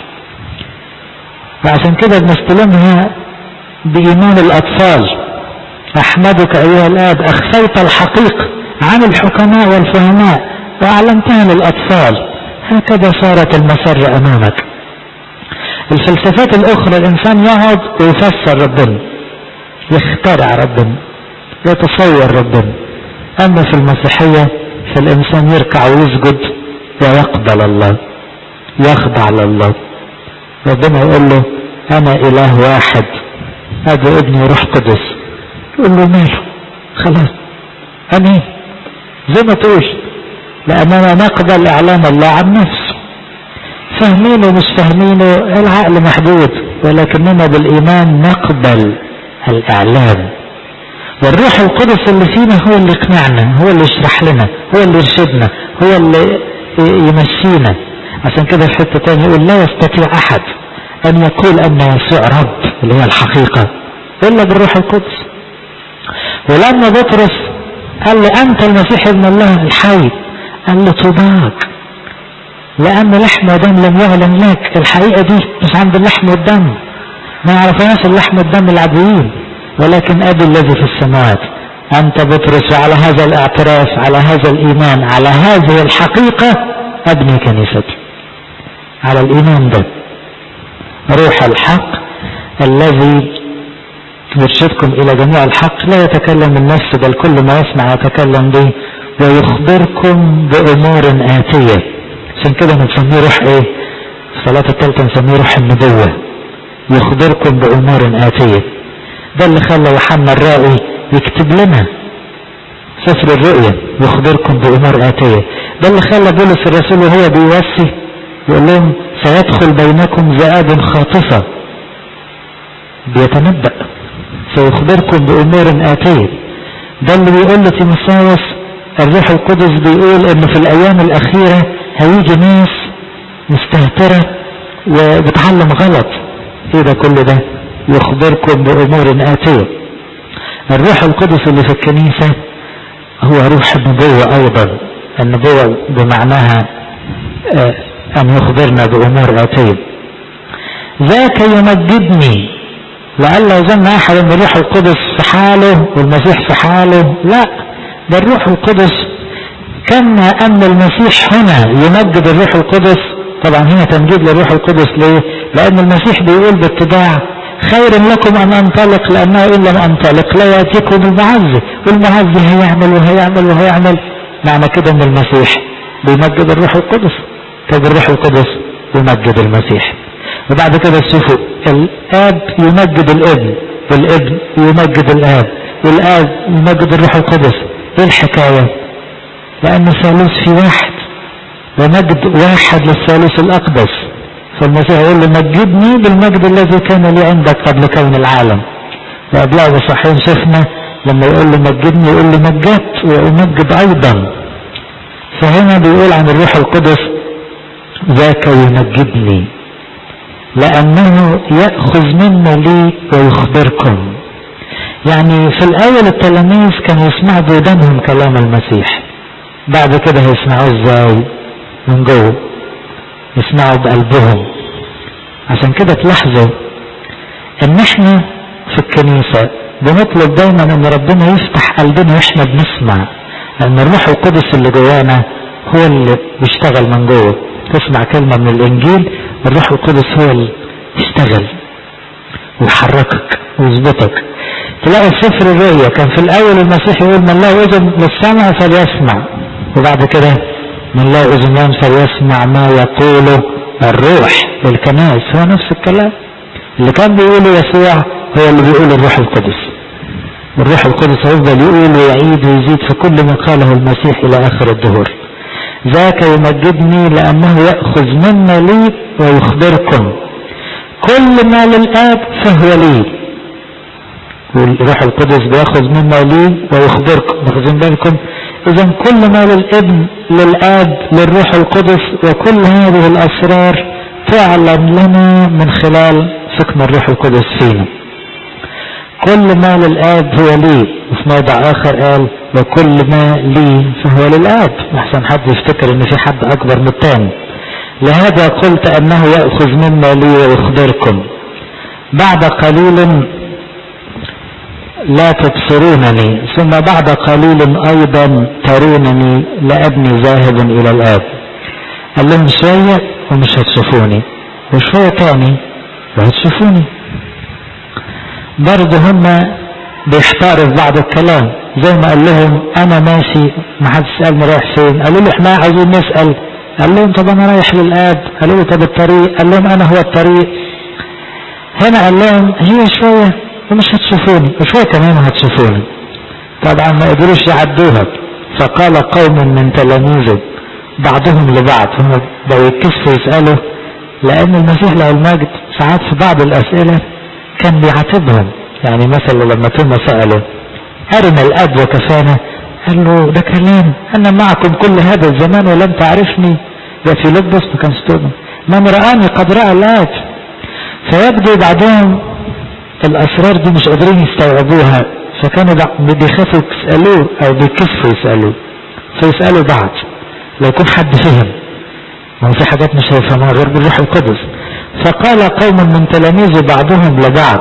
وعشان كده بنستلمها بإيمان الأطفال. أحمدك أيها الآب أخفيت الحقيقة عن الحكماء والفهماء وأعلنتها للأطفال، هكذا صارت المسر أمامك. الفلسفات الأخرى الإنسان يقعد ويفسر ربنا، يخترع ربنا، يتصور ربنا. أما في المسيحية فالإنسان يركع ويسجد ويقبل الله، يخضع لله. ربنا يقول له أنا إله واحد، أبو ابني روح قدس، يقول له ماله خلاص أمين زي ما تقول، لأننا نقبل إعلان الله عن نفسه. فاهمينه مش فاهمينه العقل محدود، ولكننا بالإيمان نقبل الإعلان. والروح القدس اللي فينا هو اللي يقنعنا، هو اللي يشرح لنا، هو اللي يرشدنا، هو اللي يمشينا. عشان كده في حتة تانية يقول لا يستطيع أحد أن يقول أن يسوع رب اللي هي الحقيقة إلا بالروح القدس. ولما بطرس قال له أنت المسيح ابن الله الحي، قال له طوباك لأن لحم ودم لم يعلن لك. الحقيقة دي مش عند اللحم والدم، ما يعرفناش اللحم والدم العاديين، ولكن أبي الذي في السماوات. أنت بطرس، وعلى هذا الاعتراف، على هذا الإيمان، على هذه الحقيقة أبني كنيستي، على الإيمان ده. روح الحق الذي يرشدكم إلى جميع الحق لا يتكلم من نفسه بل كل ما يسمع يتكلم به ويخبركم بأمور آتية. عشان كده بنسميه روح ايه؟ الصلاة الثالثة نسميه روح النبوة، يخبركم بأمور آتية. ده اللي خلى يوحنا الرائي يكتب لنا سفر الرؤيا، يخبركم بأمور آتية. ده اللي خلى بولس الرسول وهو بيوصي يقول لهم سيدخل بينكم ذئاب خاطفة، بيتنبأ سيخبركم بأمور آتية. ده اللي بيقول لتيموثاوس الروح القدس بيقول ان في الأيام الأخيرة هيجي ناس مستهترة وبتعلم غلط. ايه ده كل ده؟ يخبركم بأمور آتية. الروح القدس اللي في الكنيسة هو روح النبوة أيضا، النبوة بمعناها أن يخبرنا بأمور آتية. ذاك يمجدني، لألا يظن أحد أن الروح القدس في حاله والمسيح في حاله، لا، ده الروح القدس كما أن المسيح هنا يمجد الروح القدس. طبعا هنا تمجيد للروح القدس ليه؟ لأن المسيح بيقول باتباع خير لكم أن أنطلق، لأنه إن لم أنطلق لا يأتيكم المعزي، والمعزي هيعمل وهيعمل وهيعمل. معنى كده أن المسيح بيمجد الروح القدس، طب الروح القدس يمجد المسيح. وبعد كده تشوفوا الآب يمجد الابن، والابن يمجد الآب، والآب يمجد الروح القدس. ايه الحكاية؟ لأن الثالوث في واحد، ومجد واحد للثالوث الأقدس. فالمسيح يقول له مجدني بالمجد الذي كان لي عندك قبل كون العالم. وقبلها بصحيح شفنا لما يقول له مجدني يقول له مجدت وأمجد أيضا. فهنا بيقول عن الروح القدس ذاك يمجدني لأنه يأخذ منا لي ويخبركم. يعني في الأول التلاميذ كانوا يسمعوا بودانهم كلام المسيح، بعد كده هيسمعوا ازاي؟ من جوه، يسمعوا بقلبهم. عشان كده تلاحظوا ان احنا في الكنيسة بنطلب دايما ان ربنا يفتح قلبنا واحنا بنسمع، لان الروح القدس اللي جوانا هو اللي بيشتغل من جوه. تسمع كلمة من الانجيل الروح القدس هو اللي يشتغل ويحركك ويظبطك. تلاقي في سفر الرؤيا كان في الاول المسيح يقول من له اذن للسمع فليسمع، وبعد كده من له اذنان فليسمع ما يقوله الروح للكنائس. هو نفس الكلام اللي كان بيقوله يسوع هو اللي بيقوله الروح القدس. الروح القدس هيفضل يقول ويعيد ويزيد في كل ما قاله المسيح الى اخر الدهور. ذاك يمجدني لانه يأخذ مما لي ويخبركم. كل ما للآب فهو لي. والروح القدس بيأخذ مما لي ويخبركم. واخذين بالكم؟ اذا كل ما للابن للآب للروح القدس، وكل هذه الاسرار تعلم لنا من خلال سكن الروح القدس فينا. كل ما للآب هو لي، وفي موضع اخر قال وكل ما لي فهو للآب. احسن حد يفتكر ان في حد اكبر من الثاني. لهذا قلت انه يأخذ مما لي ويخبركم. بعد قليل لا تبصرونني، ثم بعد قليل ايضا ترونني لابني ذاهب الى الآب. قال لهم شوية ومش هتشوفوني، وشوية تاني وهتشوفوني. برضه هم بيحتاروا في بعض الكلام، زي ما قال لهم انا ماشي ما حدش سألني رايح فين. قالوا له احنا عايزين نسأل. قال لهم طب انا رايح للآب. قالوا له طب الطريق؟ قال لهم انا هو الطريق. هنا قال لهم هي شوية ومش هتشوفوني، وشوية كمان هتشوفوني. طبعا ما قدروش يعدوها. فقال قوم من تلاميذه بعضهم لبعض، هم بقوا يتكسفوا يسألوا، لأن المسيح له المجد ساعات في بعض الأسئلة كان بيعاتبهم. يعني مثلا لما توما سأله أرنا الأب وكفانا، قال له ده كلام، أنا معكم كل هذا الزمان ولم تعرفني يا فيلبس. ما كانش توما من رآني قد رأى الآب. فيبدو بعضهم الأسرار دي مش قادرين يستوعبوها، فكانوا بيخافوا يسألوه أو بيكسفوا يسألوه، فيسألوا بعض لو يكون حد فهم. ما في حاجات مش هيفهمها غير بالروح القدس. فقال قوم من تلاميذه بعضهم لبعض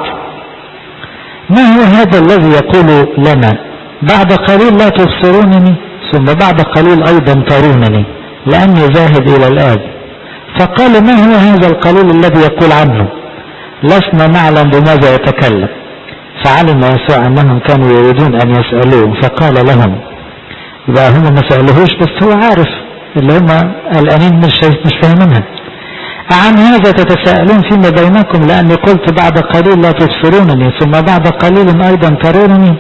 ما هو هذا الذي يقول لنا بعد قليل لا تبصرونني ثم بعد قليل أيضا ترونني لأني ذاهب إلى الآب. فقال ما هو هذا القليل الذي يقول عنه؟ لسنا نعلم بماذا يتكلم. فعلم يسوع أنهم كانوا يريدون أن يسألوه فقال لهم، يبقى هم ما سألوهوش بس هو عارف اللي هم قلقانين مش فاهمينها. عن هذا تتساءلون فيما بينكم لأني قلت بعد قليل لا تبصرونني ثم بعد قليل أيضا ترونني.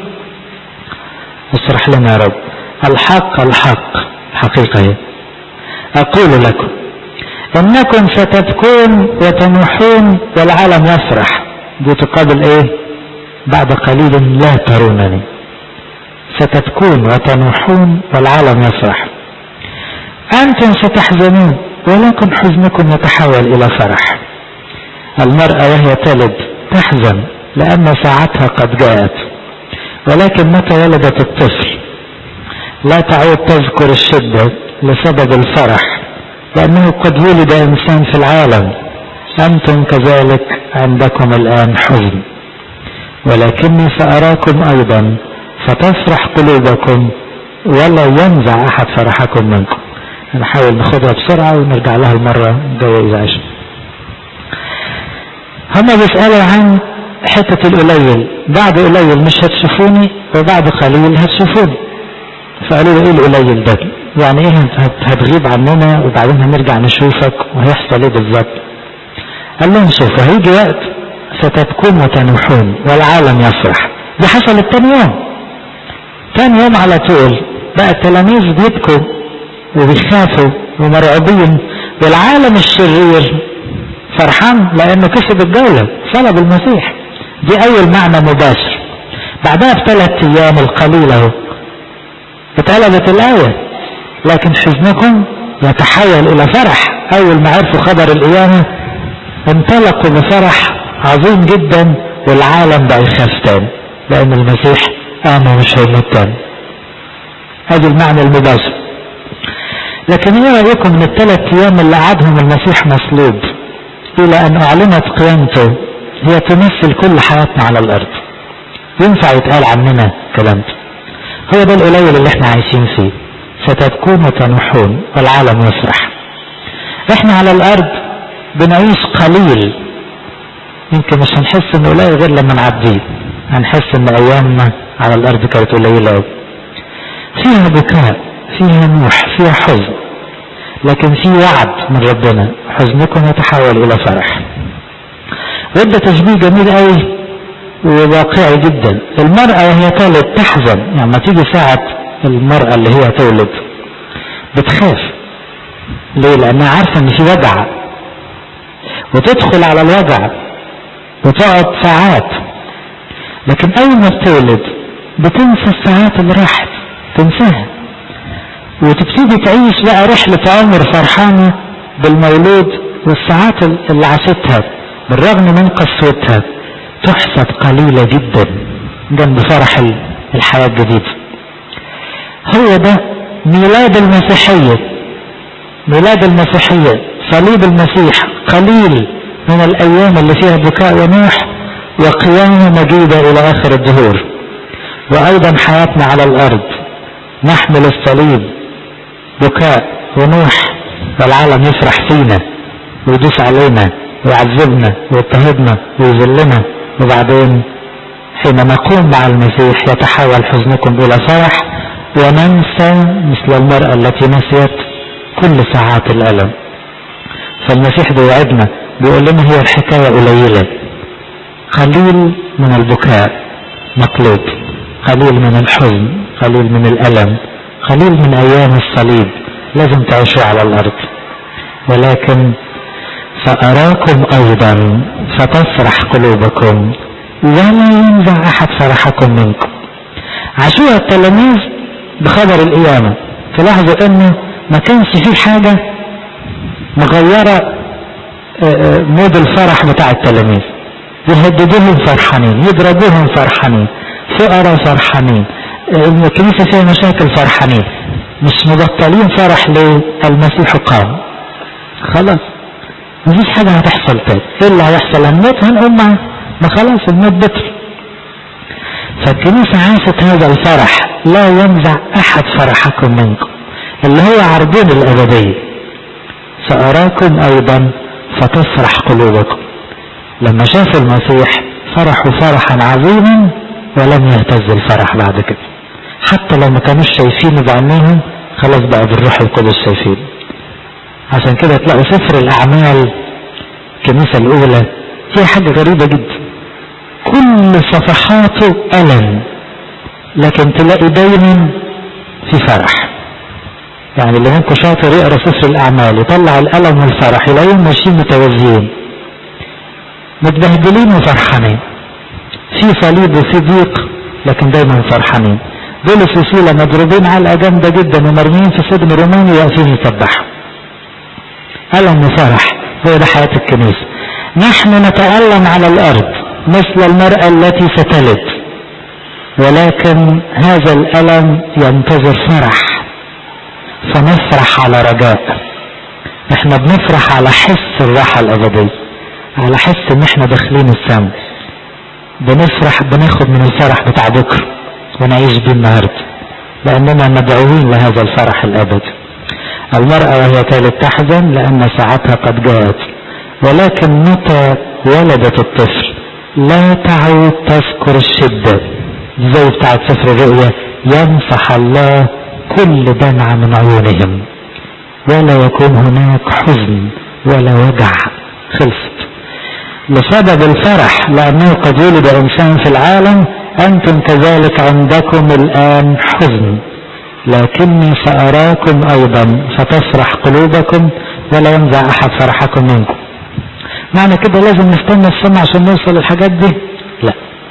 اشرح لنا يا رب. الحق الحق حقيقة أقول لكم انكم ستبكون وتنوحون والعالم يفرح. دي تقابل ايه؟ بعد قليل لا ترونني. ستبكون وتنوحون والعالم يفرح. انتم ستحزنون ولكن حزنكم يتحول الى فرح. المرأة وهي تلد تحزن لان ساعتها قد جاءت، ولكن متى ولدت الطفل لا تعود تذكر الشدة لسبب الفرح لأنه قد ولد إنسان في العالم. أنتم كذلك عندكم الآن حزن، ولكني سأراكم أيضا فتفرح قلوبكم ولا ينزع أحد فرحكم منكم. نحاول ناخدها بسرعة ونرجع لها المرة الجاية إذا عشنا. هم بيسألوا عن حتة القليل، بعد قليل مش هتشوفوني وبعد قليل هتشوفوني. فقالوا له ايه القليل ده؟ يعني ايه هتغيب عننا وبعدين هنرجع نشوفك وهيحصل ايه بالظبط؟ قال لهم شوفوا هيجي وقت ستبكون وتنوحون والعالم يفرح. دي حصلت تاني يوم على طول بقى التلاميذ بيبكوا وبيخافوا ومرعوبين، والعالم الشرير فرحان لانه كسب الجولة صلب المسيح. دي اول معنى مباشر. بعدها ب3 ايام القليلة اتقلبت الآية، لكن حزنكم يتحول إلى فرح. أول ما عرفوا خبر القيامة انطلقوا بفرح عظيم جدا، والعالم بقى يخاف تاني لأن المسيح قام ومش هيموت تاني. هذا المعنى المباشر. لكن ايه رأيكم من ال3 أيام اللي قعدهم المسيح مصلوب إلى أن أعلنت قيامته هي تمثل كل حياتنا على الأرض؟ ينفع يتقال عننا كلام ده؟ هو ده القليل اللي احنا عايشين فيه. ستبكون وتنوحون والعالم يفرح. احنا على الارض بنعيش قليل، يمكن مش هنحس انه قليل غير لما نعديه. هنحس ان ايامنا على الارض كانت قليله قوي، فيها بكاء، فيها نوح، فيها حزن. لكن في وعد من ربنا حزنكم يتحول الى فرح. وده تشبيه جميل قوي وواقعي جدا. المرأة وهي تولد تحزن، يعني ما تيجي ساعة المرأة اللي هي تولد بتخاف. ليه؟ لانها عارفة ان في وجع، وتدخل على الوجع وتقعد ساعات. لكن اول ما بتولد بتنسى الساعات اللي راحت، تنساها، وتبتدي تعيش بقى رحلة عمر فرحانة بالمولود، والساعات اللي عاشتها بالرغم من قسوتها تحسب قليلة جدا جنب فرح الحياة الجديدة. هو ده ميلاد المسيحية. ميلاد المسيحية، صليب المسيح قليل من الأيام اللي فيها بكاء ونوح، وقيامة مجيدة إلى آخر الدهور. وأيضا حياتنا على الأرض نحمل الصليب، بكاء ونوح، والعالم يفرح فينا ويدوس علينا ويعذبنا ويضطهدنا ويذلنا، وبعدين حين نقوم مع المسيح يتحول حزنكم إلى فرح، وننسى مثل المرأة التي نسيت كل ساعات الألم. فالمسيح بيوعدنا، بيقول لنا هي الحكاية قليلة، قليل من البكاء مطلوب، قليل من الحزن، قليل من الألم، قليل من أيام الصليب لازم تعيشوا على الأرض. ولكن فأراكم أيضا فتفرح قلوبكم ولا ينزع أحد فرحكم منكم. عاشوها التلاميذ بخبر القيامة، تلاحظوا انه ما كانش فيه حاجة مغيرة مود الفرح بتاع التلاميذ. يهددوهم فرحانين، يضربوهم فرحانين، فقراء فرحانين، الكنيسة فيها مشاكل فرحانين، مش مبطلين فرح. ليه؟ المسيح قام، خلاص مفيش حاجة هتحصل تاني. ايه اللي هيحصل؟ هنموت، هنقوم معاه، ما خلاص الموت بطل. فالكنيسة عاشت هذا الفرح، لا ينزع احد فرحكم منكم، اللي هو عرضون الابدية. سأراكم ايضا فتفرح قلوبكم. لما شافوا المسيح فرحوا فرحا عظيما ولم يهتز الفرح بعد كده، حتى لو ما كانوش شايفينه بعينيهم خلاص بقى بالروح القدس شايفينه. عشان كده تلاقوا سفر الاعمال الكنيسة الاولى فيها حاجة غريبة جدا، كل صفحاته ألم لكن تلاقي دايما في فرح. يعني اللي منكم شاطر يقرا سفر الاعمال يطلع الالم والفرح يلاقيهم ماشيين متوازيين، متبهدلين وفرحانين، في صليب وفي ضيق لكن دايما فرحانين. بولس وسيلة مضروبين علقة جامدة جدا ومرميين في سجن روماني واقفين يسبحوا. ألم وفرح، هو ده حياة الكنيسة. نحن نتألم على الأرض مثل المرأة التي ستلد، ولكن هذا الألم ينتظر فرح، فنفرح على رجاء. احنا بنفرح على حس الراحة الأبدية، على حس ان احنا داخلين السماء. بنفرح، بناخد من الفرح بتاع بكرة ونعيش بيه النهاردة، لأننا مدعوين لهذا الفرح الأبدي. المرأة وهي تالد تحزن لأن ساعتها قد جاءت، ولكن متى ولدت الطفل لا تعود تذكر الشدة، زي بتاعت سفر الرؤيا، يمسح الله كل دمعة من عيونهم ولا يكون هناك حزن ولا وجع. خلصت. لسبب الفرح لأنه قد ولد إنسان في العالم، أنتم كذلك عندكم الآن حزن، لكني سأراكم أيضا فتفرح قلوبكم ولا ينزع أحد فرحكم منكم. معنى كده لازم نستنى السماء عشان نوصل للحاجات دي؟ لا،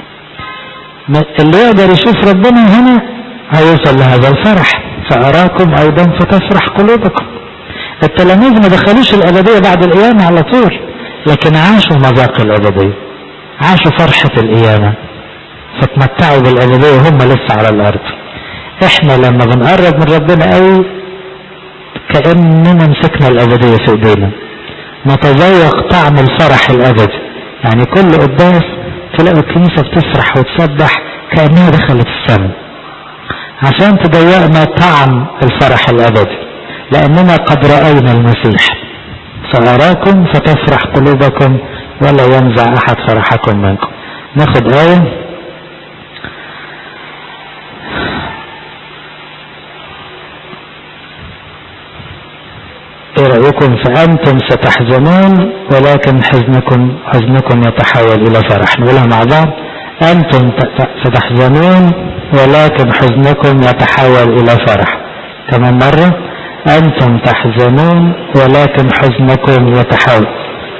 اللي يقدر يشوف ربنا هنا هيوصل لهذا الفرح. سأراكم أيضا فتفرح قلوبكم. التلاميذ ما دخلوش الأبدية بعد القيامة على طول، لكن عاشوا مذاق الأبدية، عاشوا فرحة القيامة، فتمتعوا بالأبدية وهم لسه على الأرض. احنا لما بنقرب من ربنا قوي كأننا مسكنا الأبدية في ايدينا، نتذوق طعم الفرح الأبدي. يعني كل قداس تلاقوا الكنيسة بتفرح وتسبح كأنها دخلت السماء، عشان تضيقنا طعم الفرح الأبدي، لأننا قد رأينا المسيح. سأراكم فتفرح قلوبكم ولا ينزع أحد فرحكم منكم. ناخد آية. ايه رأيكم؟ فأنتم ستحزنون ولكن حزنكم يتحول إلى فرح. نقولها مع بعض: أنتم ستحزنون ولكن حزنكم يتحول إلى فرح. كمان مرة: أنتم تحزنون ولكن حزنكم يتحول